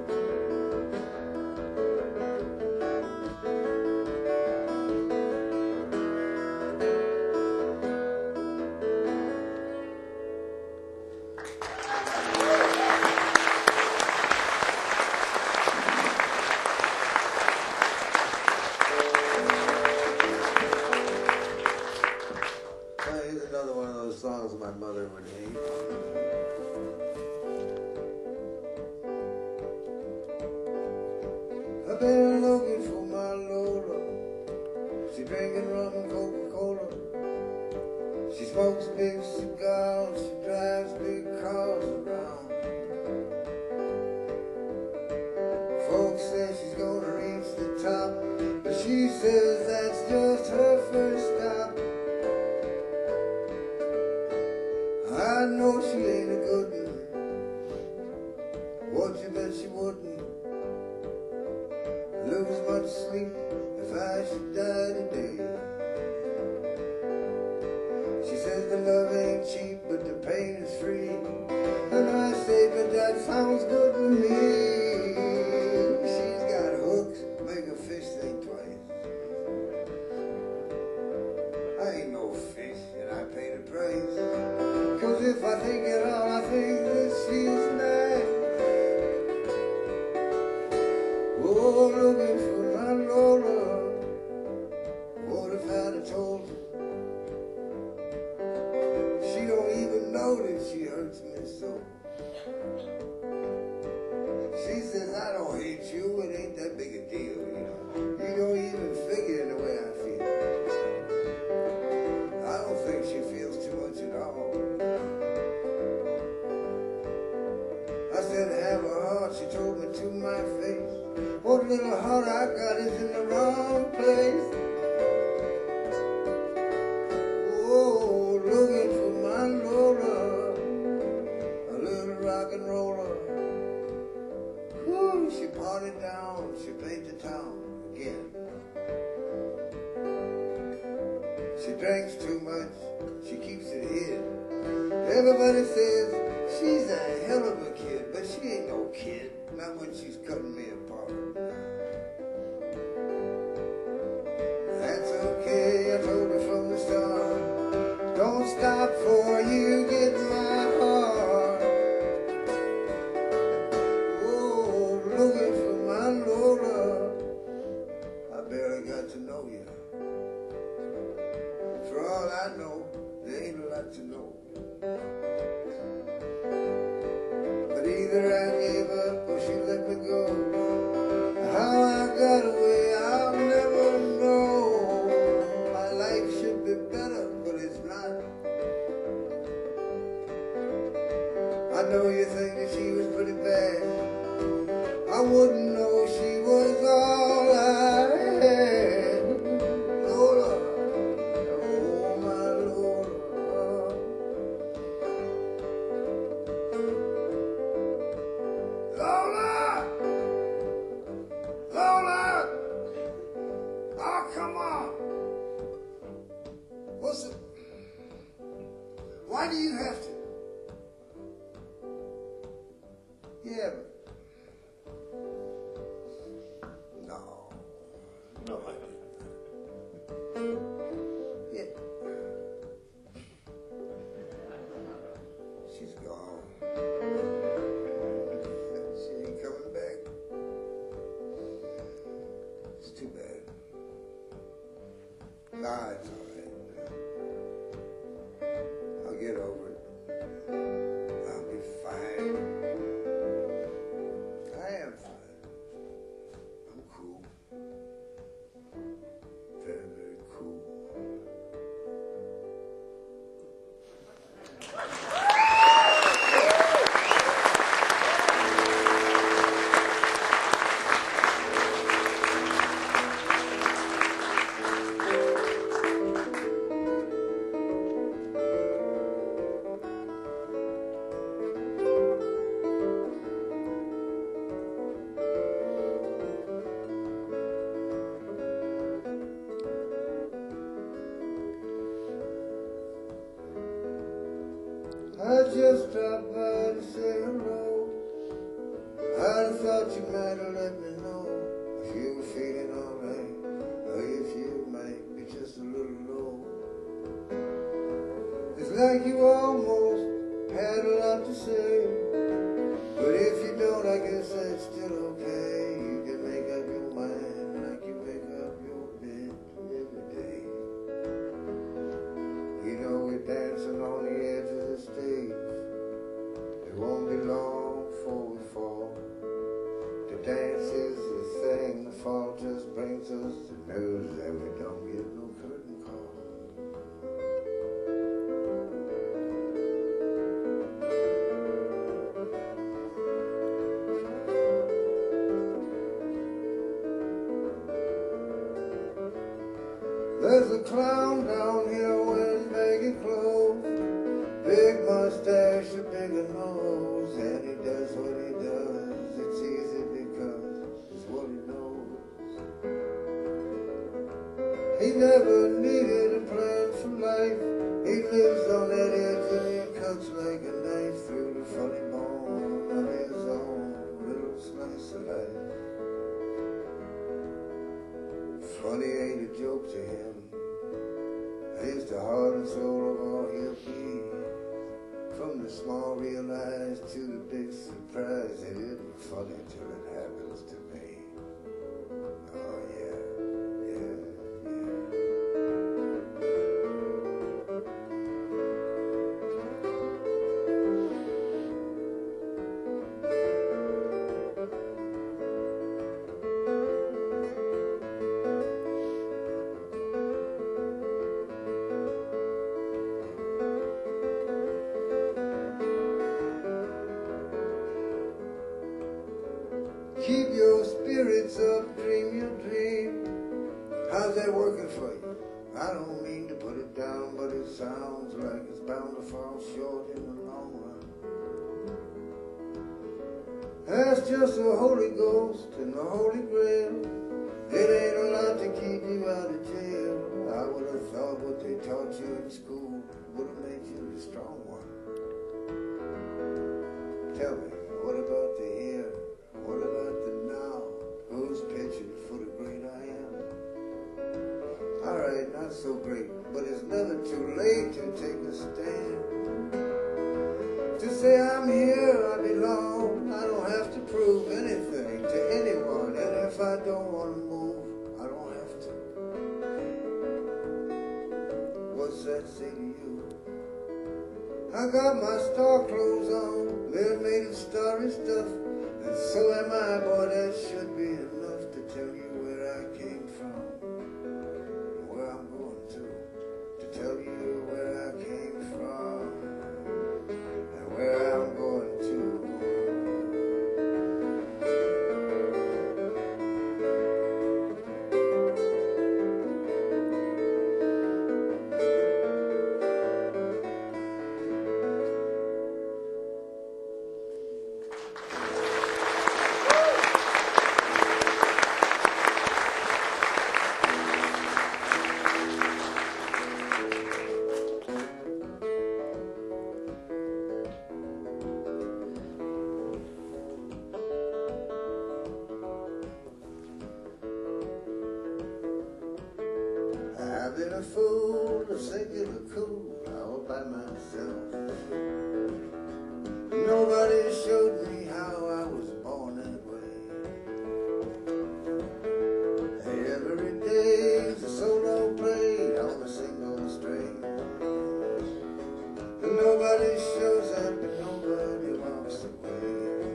Here's another one of those songs my mother would hate. I've been looking for my Lola. She drinking rum and Coca-Cola. She smokes big cigars. She drives big cars around. Folks say she's gonna reach the top, but she says that's just her first stop. I know she ain't a good one. What you bet she wouldn't lose much sleep if I should die today. She says the love ain't cheap, but the pain is free. And I say, but that sounds good to me. She's got hooks, make a fish think twice. I ain't no fish, and I pay the price. 'Cause if I take it all, I think this feels nice. Oh, looking for my Lola. What if I'd have told her? She don't even know that she hurts me so. She says, I don't hate you, it ain't that big a deal, you know. You don't even figure in the way I feel. I don't think she feels too much at all. little heart I got is in the wrong place. Oh, looking for my Lola, a little rock and roller. Ooh, she partied down, she played the town again. She drinks too much, she keeps it hid. Everybody says she's a hell of a kid, but she ain't no kid, not when she's cutting me apart. That's okay, I told her from the start. Don't stop for you get my heart. Oh, looking for my Lola, I barely got to know you. For all I know, there ain't a lot to know. But either I gave up or she let me go. How I got away, I'll never know. My life should be better, but it's not. I know you think that she was pretty bad. I wouldn't know she was all I had. Lola, oh my Lola. Lola! Lola! Oh, come on. What's it? Why do you have to? Yeah, but no. No, I didn't. Yeah. She's gone. She ain't coming back. It's too bad. Nah, it's all right. I'll get over it. I'll be fine. I am fine. I'm cool. Very, very cool. I just dropped by to say hello. I thought you might have let me know if you were feeling alright, or if you might be just a little low. It's like you almost had a lot to say, but if you don't, I guess that's still okay. You can make up your mind like you make up your bed every day. You know we're dancing on the edge of the stage. It won't be long before we fall. The dance is the thing, the fall just brings us the news that we don't get no curtain call. There's a clown down here wearing baggy clothes, big mustache, a bigger nose, and he does what he does. It's easy because it's what he knows. He never needed a plan for life. He lives on that edge and he cuts like a knife through the funny bone of his own little slice of life. Funny ain't a joke to him. He's the heart and soul of all he'll be. From the small realize to the big surprise, it isn't funny till it happens to me. Oh yeah, yeah, Keep your spirit bound to fall short in the long run. That's just the Holy Ghost and the Holy Grail. It ain't a lot to keep you out of jail. I would have thought what they taught you in school would have made you the strong one. Tell me, what about the here? What about the now? Who's pitching for the great I am? Alright, not so great, but it's never too late to take a stand. To say I'm here, I belong. I don't have to prove anything to anyone, and if I don't want to move, I don't have to. What's that say to you? I got my star clothes on, they're made of starry stuff, and so am I, boy, that should be enough to tell you where I came from, and where I'm going to tell you where I came from, and where I'm going to. I've been a fool, a singular cool, all by myself. Nobody showed me how I was born that way. Every day's a solo play on a single string. Nobody shows up and nobody walks away.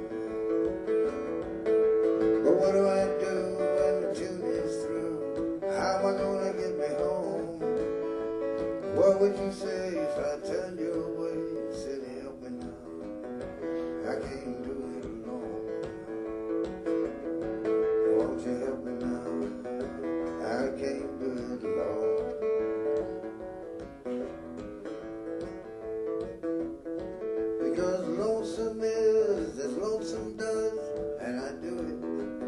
But what do I do when the tune is through? How am I gonna get me home? What would you say if I turned your way and said, help me now? I can't do it alone. Won't you help me now? I can't do it alone. Because lonesome is as lonesome does, and I do it.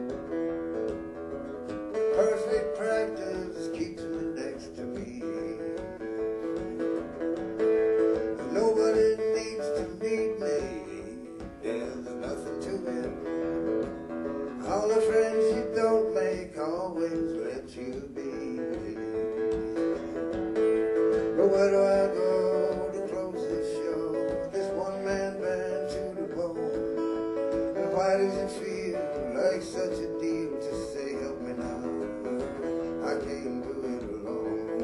Perfect practice keeps me next to me. Nobody needs to meet me. There's nothing to it. All the friends you don't make always let you be. But where do I go to close this show? This one-man band to the bone. And why does it feel like such a deal to say help me now? I can't do it alone.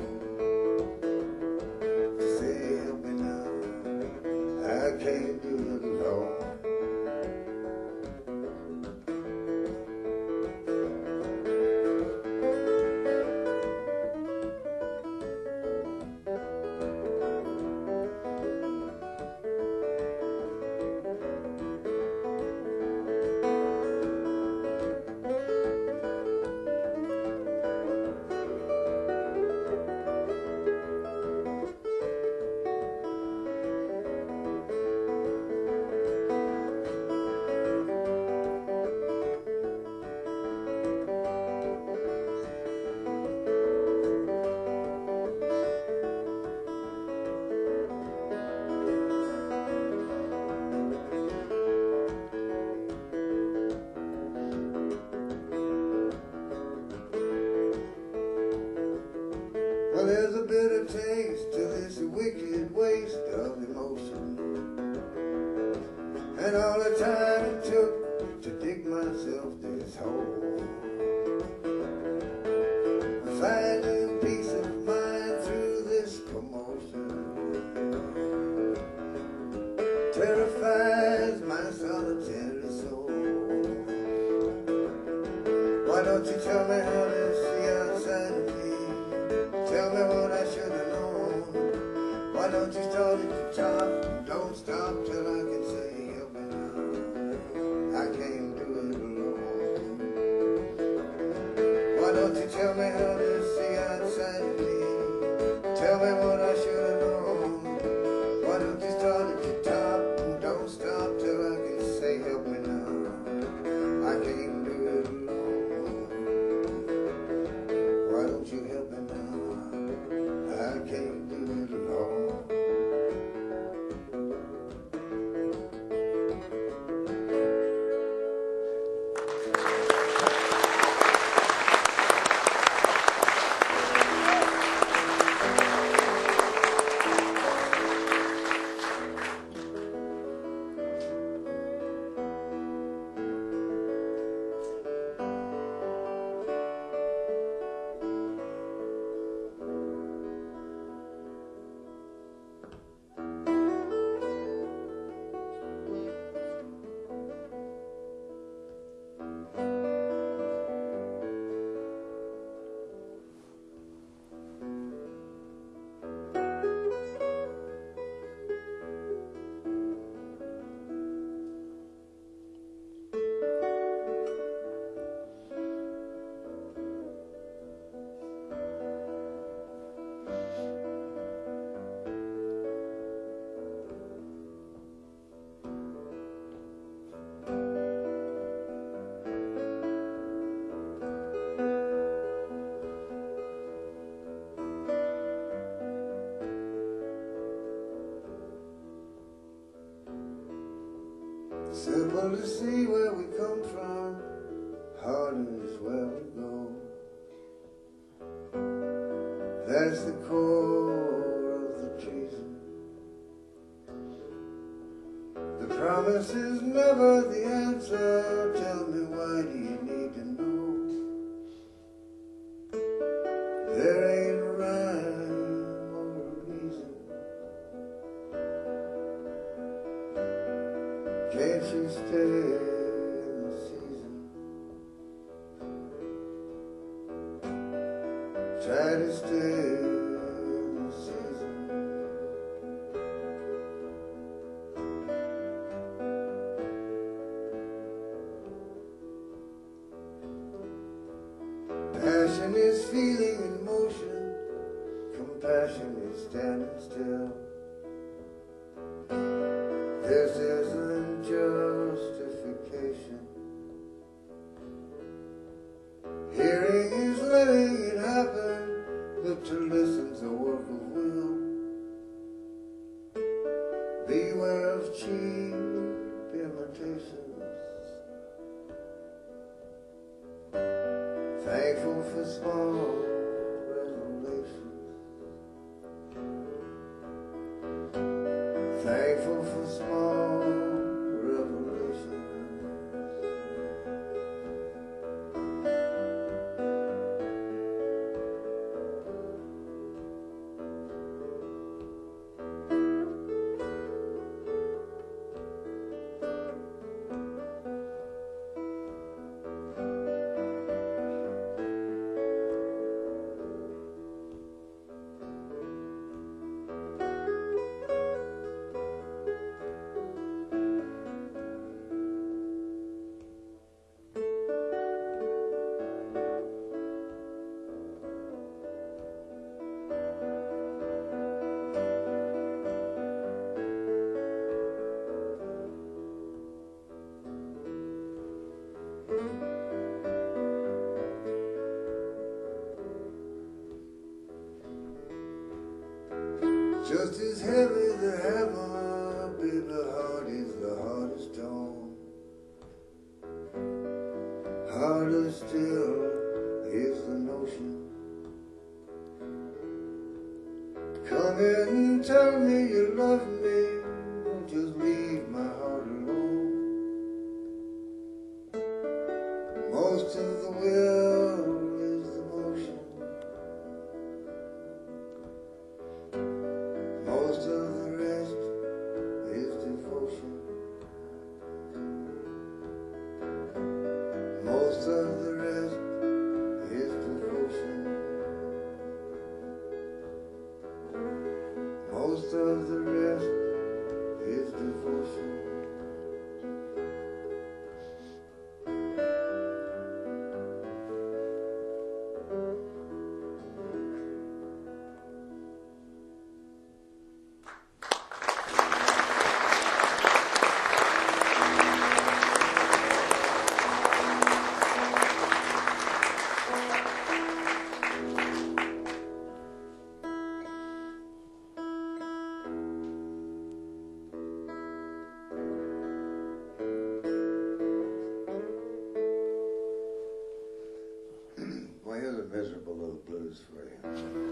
Say help me now. I can't do it alone. Well, there's a bitter taste to this wicked waste of emotion, and all the time it took to dig myself this hole, finding peace of mind through this commotion, terrifies my solitary soul. Why don't you tell me how to see outside of me? Tell me what I should have known. Why don't you start at the top? Don't stop till I can say help me now. I can't do it alone. Why don't you tell me how to see outside of me? Tell me what I should have known. Simple to see where we come from, harder is where we go. That's the core of the treason. The promise is never the answer. Tell me, why do you need to know? There ain't a rhyme or a reason. Can't you stay in the season? Try to stay in the season. Passion is feeling in motion. Compassion is standing still. This isn't justification. Hearing is letting it happen, but to listen's a work of will. Beware of cheap imitations. Thankful for small revelations. Thankful for small revelations. Just as heavy the hammer, baby, the heart is the hardest stone. Harder still is the notion. Come in and tell me you love me, don't just leave my heart alone. Most of the will is the motion. Most of the rest is devotion. Most of the rest is devotion. Most of the rest is devotion. Well, here's a miserable little blues for you.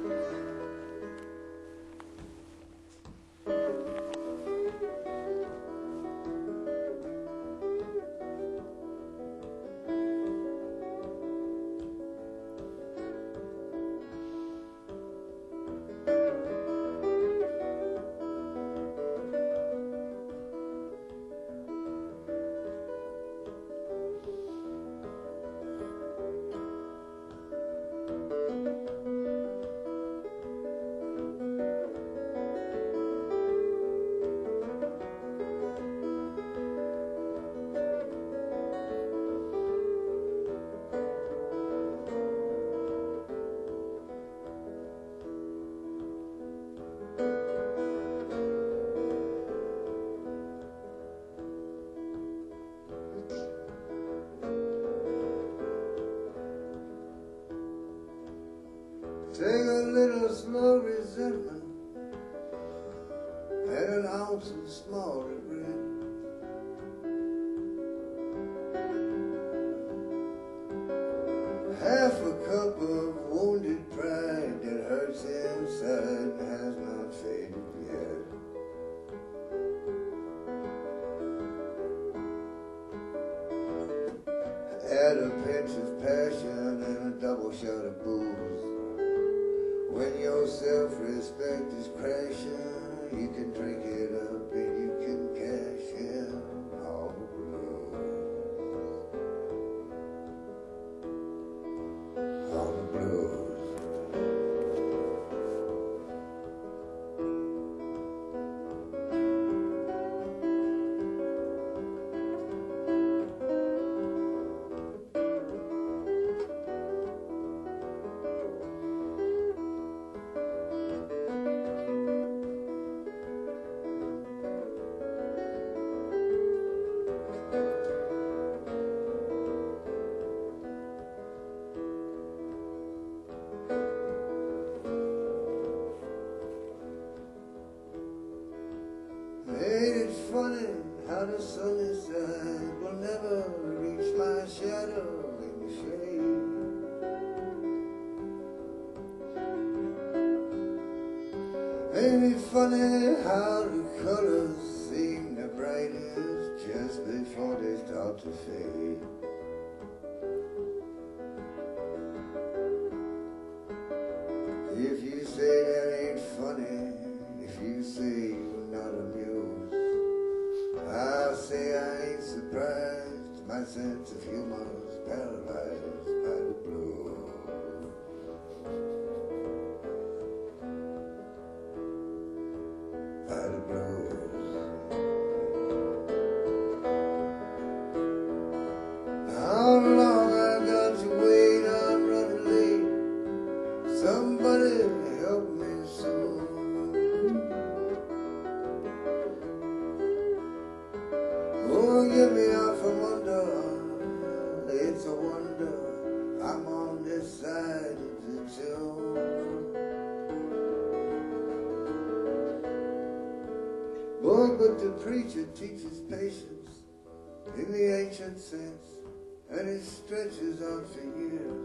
Take a little slow resentment and an ounce of small regret. Add a pinch of passion and a double shot of booze. When your self-respect is crashing, you can drink it up and you can cash in all the blues. All the blues. Ain't it funny how the sunny side will never reach my shadow in the shade? Ain't it funny how the colors seem the brightest just before they start to fade? If you say that ain't funny, if you say you're not amused, I'll say I ain't surprised. My sense of humor's paralyzed by the blues. By the blues. How long I got to wait? I'm running late. Somebody help me soon. Oh, get me out from under. It's a wonder I'm on this side of the tune. Boy, but the preacher teaches patience in the ancient sense, and it stretches out for years.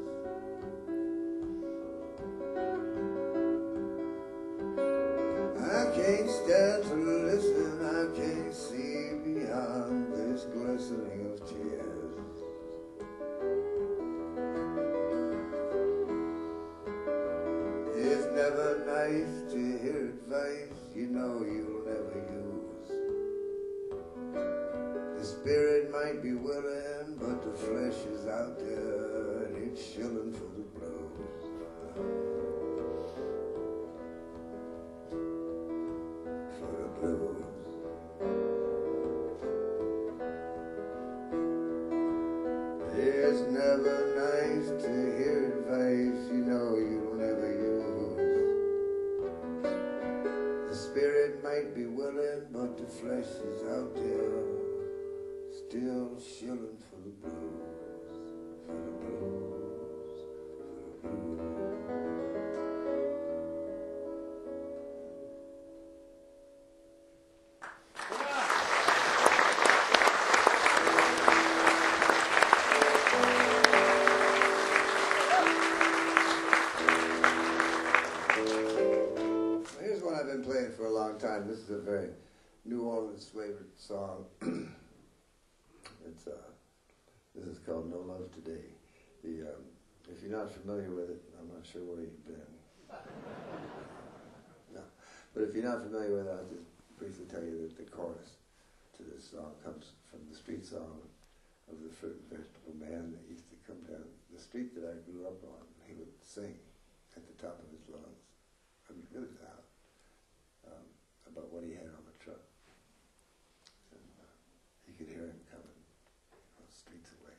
I can't stand to listen, I can't see beyond this glistening of tears. It's never nice to hear advice you know you'll never use. The spirit might be willing, but the flesh is out there and it's shilling for the blues. For the blues. It's never nice to hear advice you know you'll never use. The spirit might be willing, but the flesh is out there, still shilling for the blues. For the blues. For the blues. Here's one I've been playing for a long time. This is a very New Orleans flavored song. This is called No Love Today. If you're not familiar with it, I'm not sure where you've been. No. But if you're not familiar with it, I'll just briefly tell you that the chorus to this song comes from the street song of the fruit and vegetable man that used to come down the street that I grew up on. He would sing at the top of his lungs, I mean really loud, about what he had on the truck. And you could hear him coming streets away.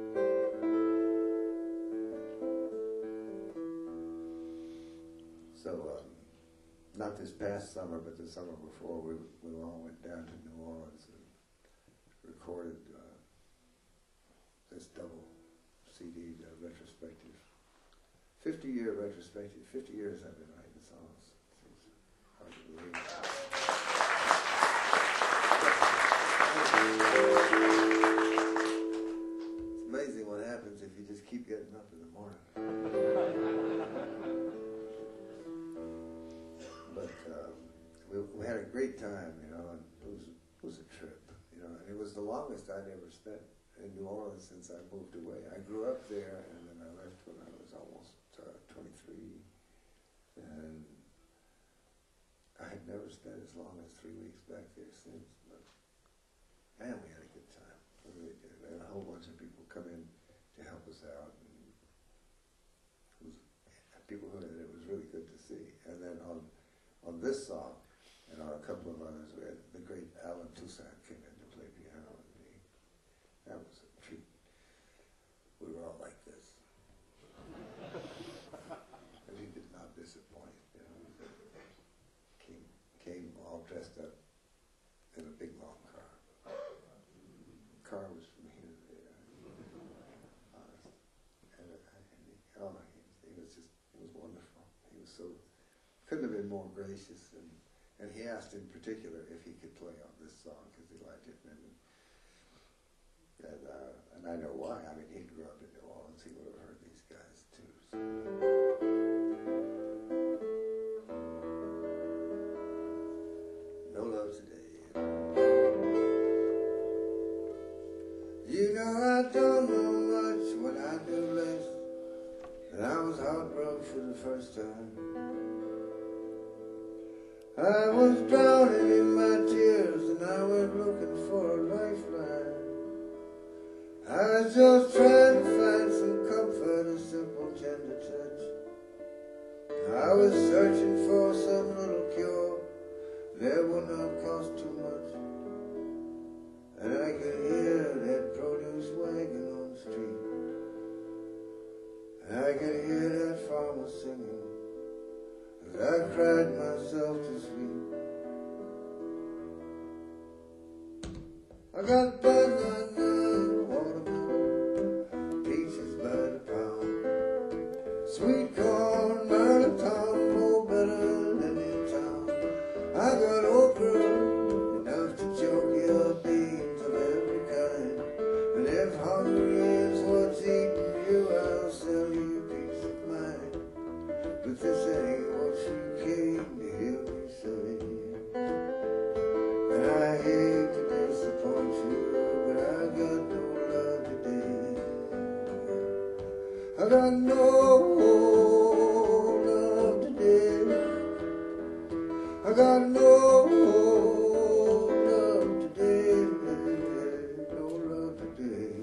So, not this past summer, but the summer before, we all went down to New Orleans and recorded this double CD retrospective. 50-year retrospective. 50 years I've been writing songs. It's hard to believe. It's amazing what happens if you just keep getting up in the morning. But we had a great time, you know, and it was a trip, you know, and it was the longest I'd ever spent in New Orleans since I moved away. I grew up there, and then I left when I was almost 23, and I had never spent as long as 3 weeks back there since. But man, we had a good time. We really did. And a whole bunch of people come in to help us out, and people who it was really good to see. And then on this song and on a couple of others, we had the great Alan Toussaint came in to play piano with me. That was a treat. We were all like this. And he did not disappoint. You know, came all dressed up in a big long car. The car was from here to there. And he was just, it was wonderful. He was so, couldn't have been more gracious, and he asked in particular if he could play on this song because he liked it, and I know why. I mean, he grew up in New Orleans. He would have heard these guys too. So. No Love Today. You know I don't know much what I do less, and I was heartbroken for the first time. I was drowning in my tears, and I went looking for a lifeline. I was just trying to find some comfort, a simple tender touch. I was searching for some little cure that would not cost too much. And I could hear that produce wagon on the street. And I could hear that farmer singing as I cried myself to sleep. I got banana, watermelon, peaches by the pound, sweet corn, Merleton, more better than in town. I got okra, enough to choke your beans of every kind. And if hungry is what's eating you, I'll sell you a piece of mind. But this ain't what you came to hear me say. And I hate to disappoint you, but I got no love today. I got no love today. I got no love today. No love today.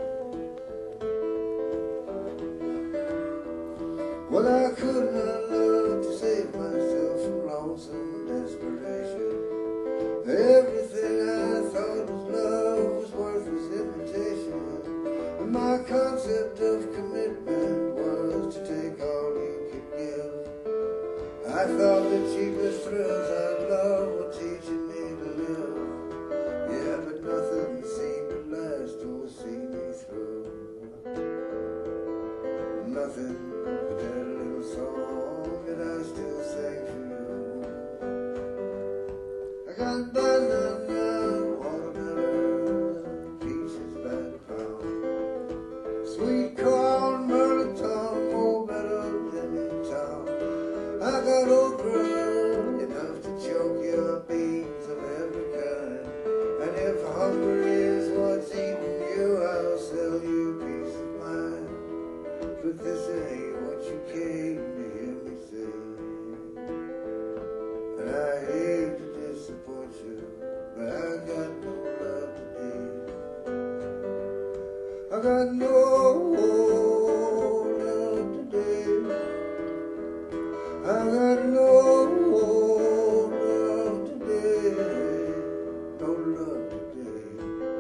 Well, I could not love to save myself from lonesome desperation. Everything I thought was love was worthless imitation. And my concept of commitment was to take all you could give. I thought the cheapest thrills I love were teaching me to live. Yeah, but nothing seemed to last or see me through. Nothing but that little song that I still sing for you. I got banana, watermelon, peaches by the pound, sweet corn, Merleton, more better than in town. I got okra, enough to choke your beans of every kind. And if hunger is what's eating you, I'll sell you a piece of mine. But this ain't what you came to hear me say. And I hate to disappoint you, but I got no love today. I got no love today. I got no love today. No love today.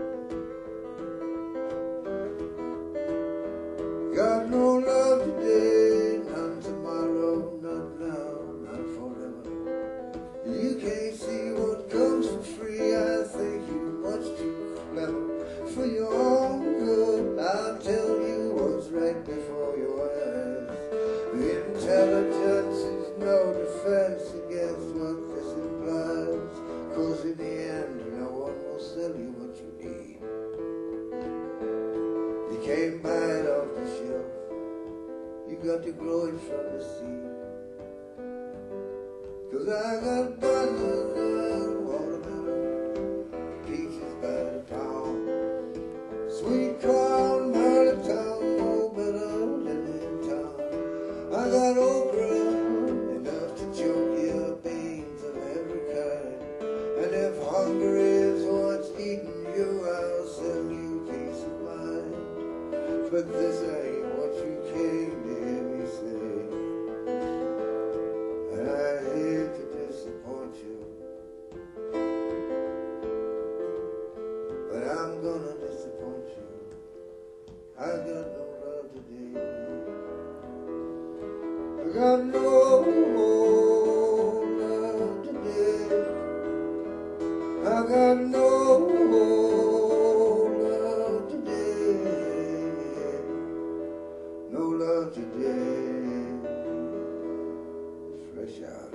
Got no love today, none tomorrow, not now, not forever. You can't see what comes for free. I think you're much too clever for your own good. I'll tell you what's right before your eyes. Intelligence is no defense against what this implies. 'Cause in the end, no one will sell you what you need. You can't buy it off the shelf. You got to grow it from the seed. 'Cause I got banana, watermelon, peaches by the pound, sweet but this ain't what you came to hear me say. And I hate to disappoint you, but I'm gonna disappoint you. I got no love today. I got no love today. I got no love today. No love today. Fresh out.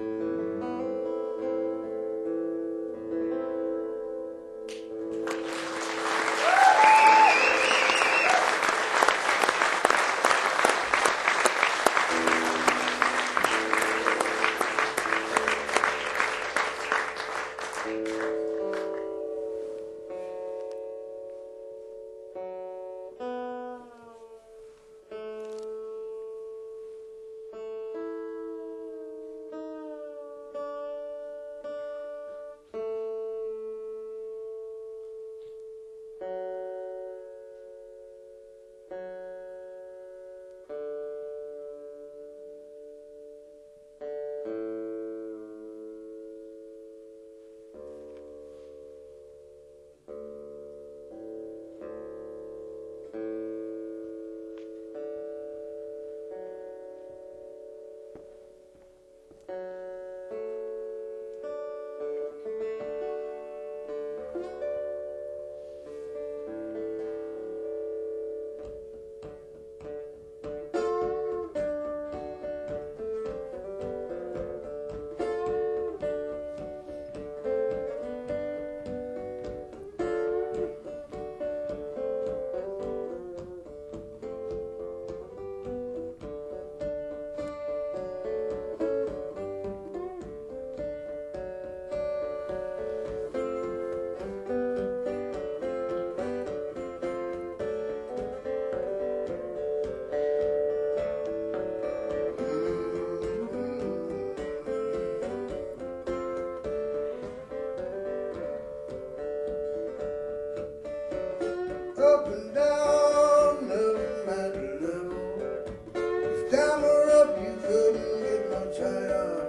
Up and down, never matter level. If down or up, you couldn't get much higher.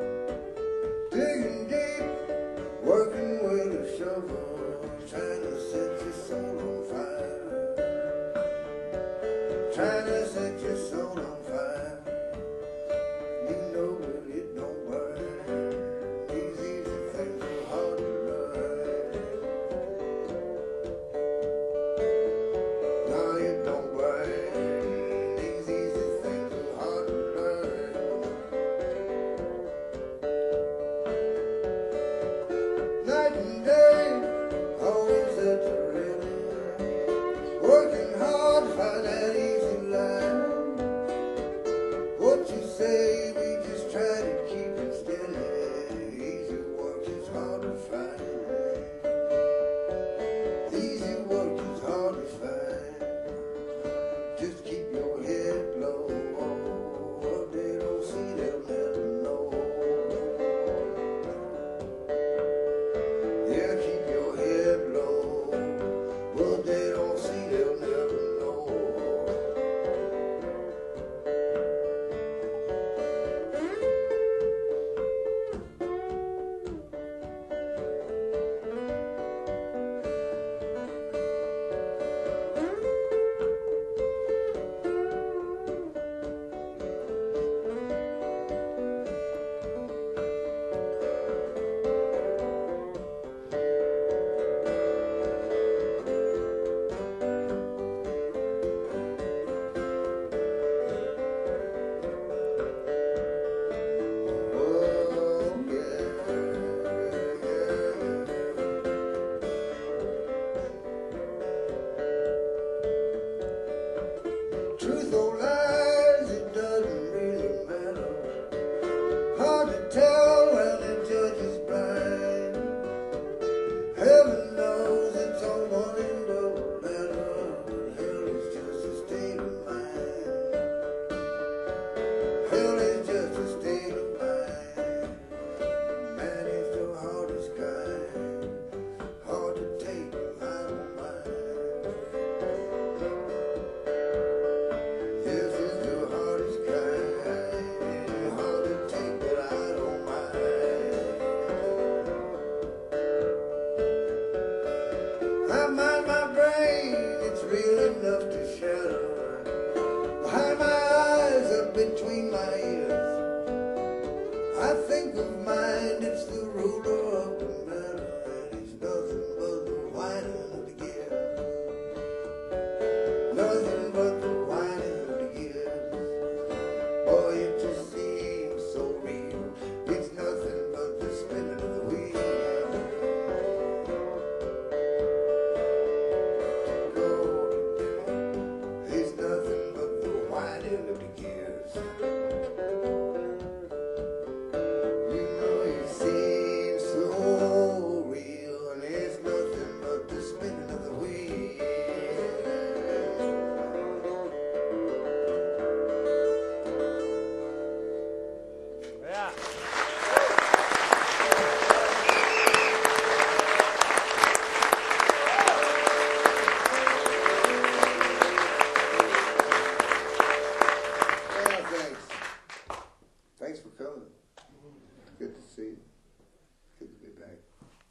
Digging deep, working with a shovel, trying to set your soul on fire. Trying to set your soul on fire. You know that it don't burn. These easy things are hard to learn. No, it don't burn. These easy things are hard to learn. Night and day, always at the ready. Working hard, find that easy line. What you say, we just try to keep it steady. Easy work is hard to find. Easy work is hard to find. Just keep your head low. What they don't see, they'll never know. Yeah, keep your head low. What they don't see, they'll never know. Truth or lies, it doesn't really matter. Hard to tell when the judge is blind. Heaven knows it's on one end of a ladder. Hell is just a state of mind. Hell is just a state of mind. Man is the hardest kind. Hard to take, I don't mind. I mind my brain, it's real enough to shatter. Behind my eyes, up between my ears, I think of mind, it's the ruler of the matter, and it's nothing but the whining of the gears. Nothing but the whining of the gears. Boy, it just seems so real. It's nothing but the spinning of the wheel. It's nothing but the whining of the gears. You know it seems so real, and it's nothing but the spinning of the wheel. Yeah. Yeah, thanks. Thanks for coming. Good to see you. Good to be back.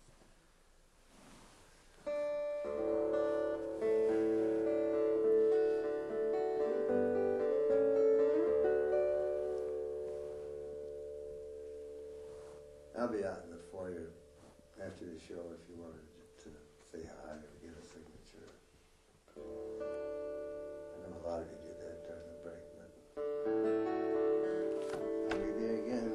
I'll be out in the foyer after the show if you wanted to say hi or get a signature. I know a lot of you did that during the break, but I'll be there again.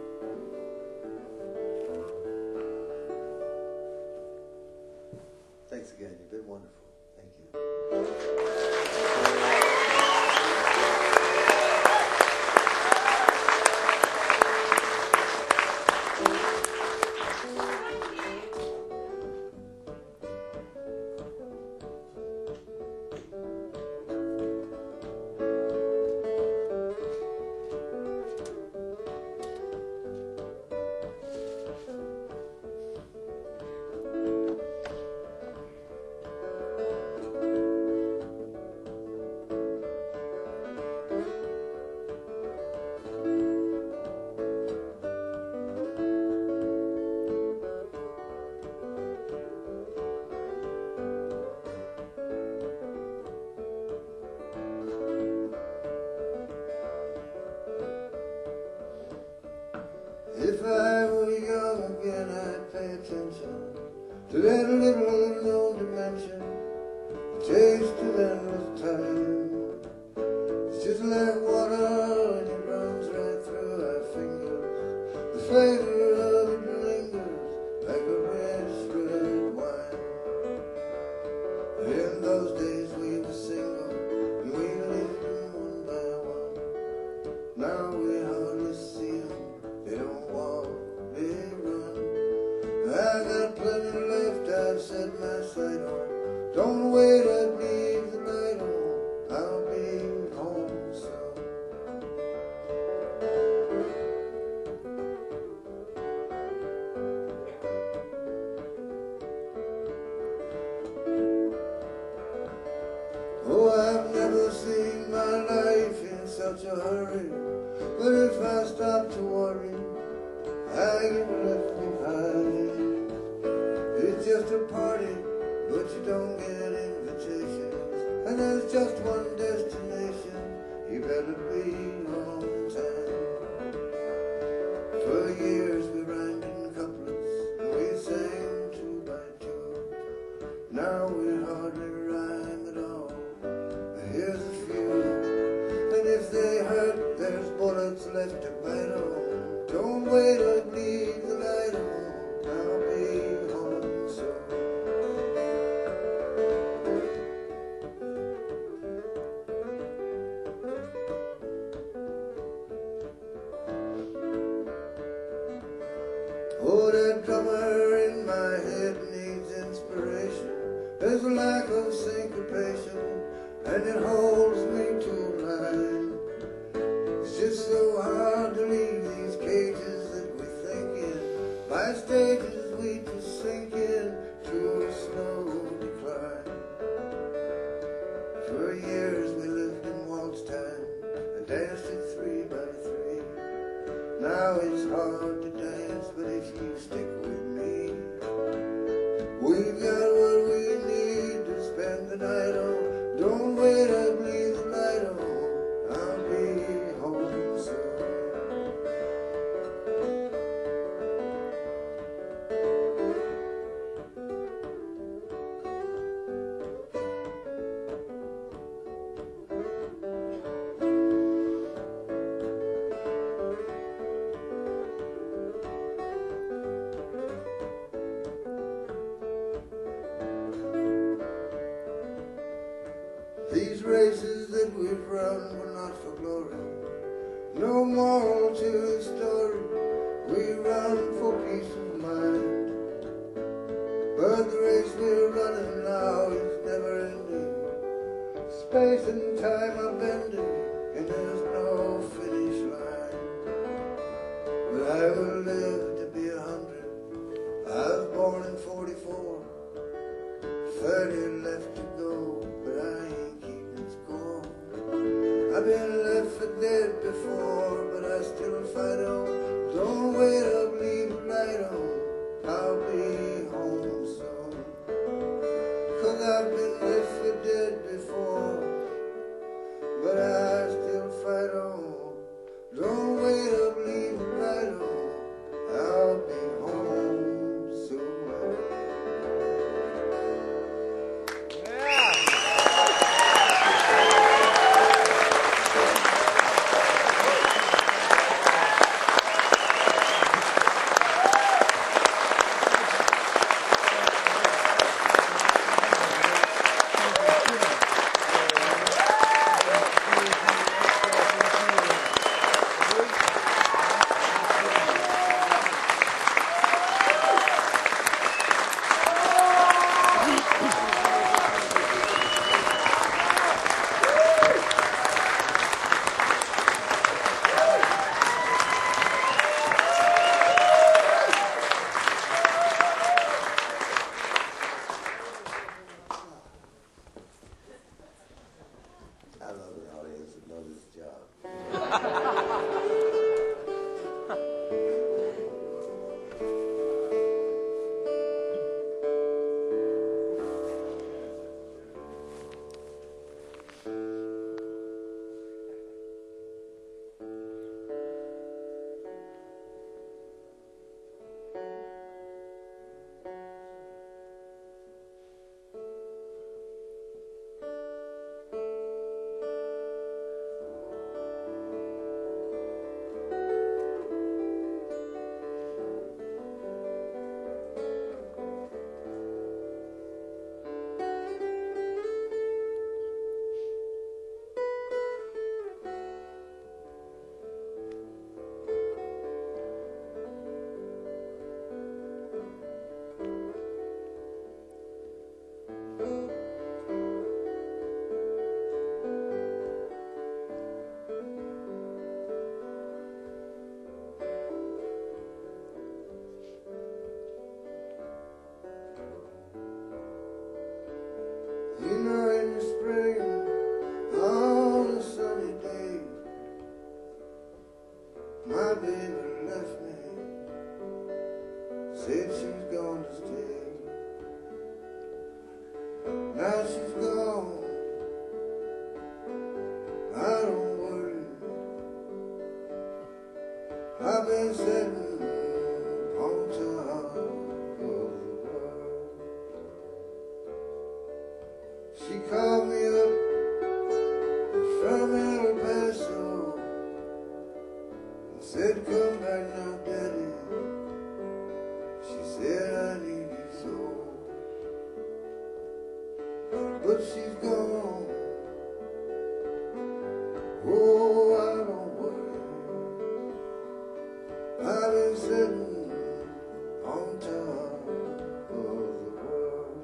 Thanks again. You've been wonderful. Thank you. If I were young again, I'd pay attention to that little unknown dimension, the taste of endless time. It's just like water and it runs right through our fingers. The flavor of it lingers like a rich red wine. In those days we were single and we lived them one by one. Now we hardly see them. They don't walk, they run. I got plenty left, I've set my sight on. Don't wait, I'd leave the light on. I'll be home soon. Oh, I've never seen my life in such a hurry. But if I stop to worry, I get left behind. It's just a party, but you don't get invitations. And there's just one destination, you better be on time. For years we rhymed in couplets, and we sang 2 by 2. Now we hardly rhyme at all. Here's a few, and if they hurt, there's bullets left to bite on. Don't wait, I'd leave the light on. I'll be home soon. Oh, that drummer in my head needs inspiration. There's a lack of syncopation, and it holds me to a line. It's just so hard to leave these cages that we think in. By stages we just sink in to a slow decline. For years we lived in waltz time and danced it 3 by 3. Now it's hard to dance, but if you stick with me, we've got what we need. said we'd run, but not for glory. No moral to the story. We run for peace of mind. But the race we're running now is never ending. Space and time are bending, and there's no finish line. But I will live to be 100. I was born in 44. 30 left to go, but I ain't keeping score. I've been left for dead before, but I still fight on. Don't wait up, leave the light on. I'll be home soon. 'Cause I've been left for dead before, but I still fight on. Don't wait up, leave the light on. I'll be home soon. I love an audience that knows its job. You know, in the spring, on a sunny day, my baby left me, said she's going to stay. Now she's gone, I don't worry. I've been sitting on top of the world. She called me up from El Paso and said, come back now, Daddy. She said, I need you so. But she's gone. Oh, I don't worry. I've been sitting on top of the world.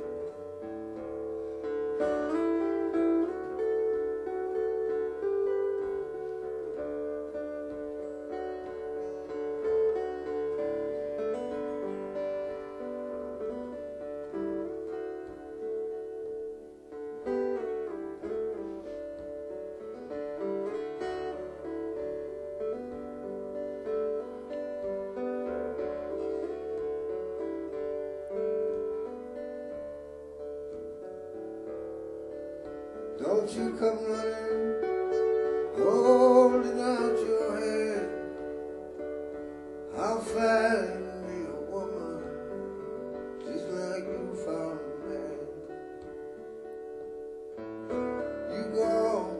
Don't you come running, holding out your hand. I'll find me a woman just like you found a man. You gone,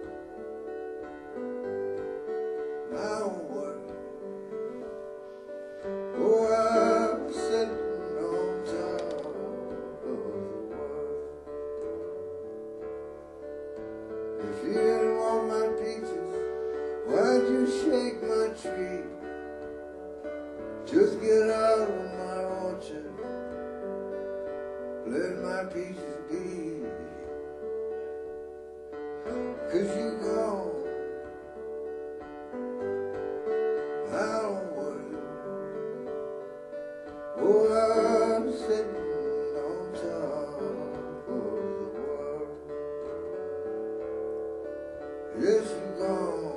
I don't worry. Oh, I'm sitting on top of the world. If tree. Just get out of my orchard, let my pieces be. 'Cause you gone, I don't worry. Oh, I'm sitting on top of the world. Yes, you gone.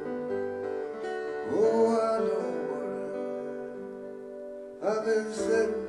Oh, I don't worry. I've been sitting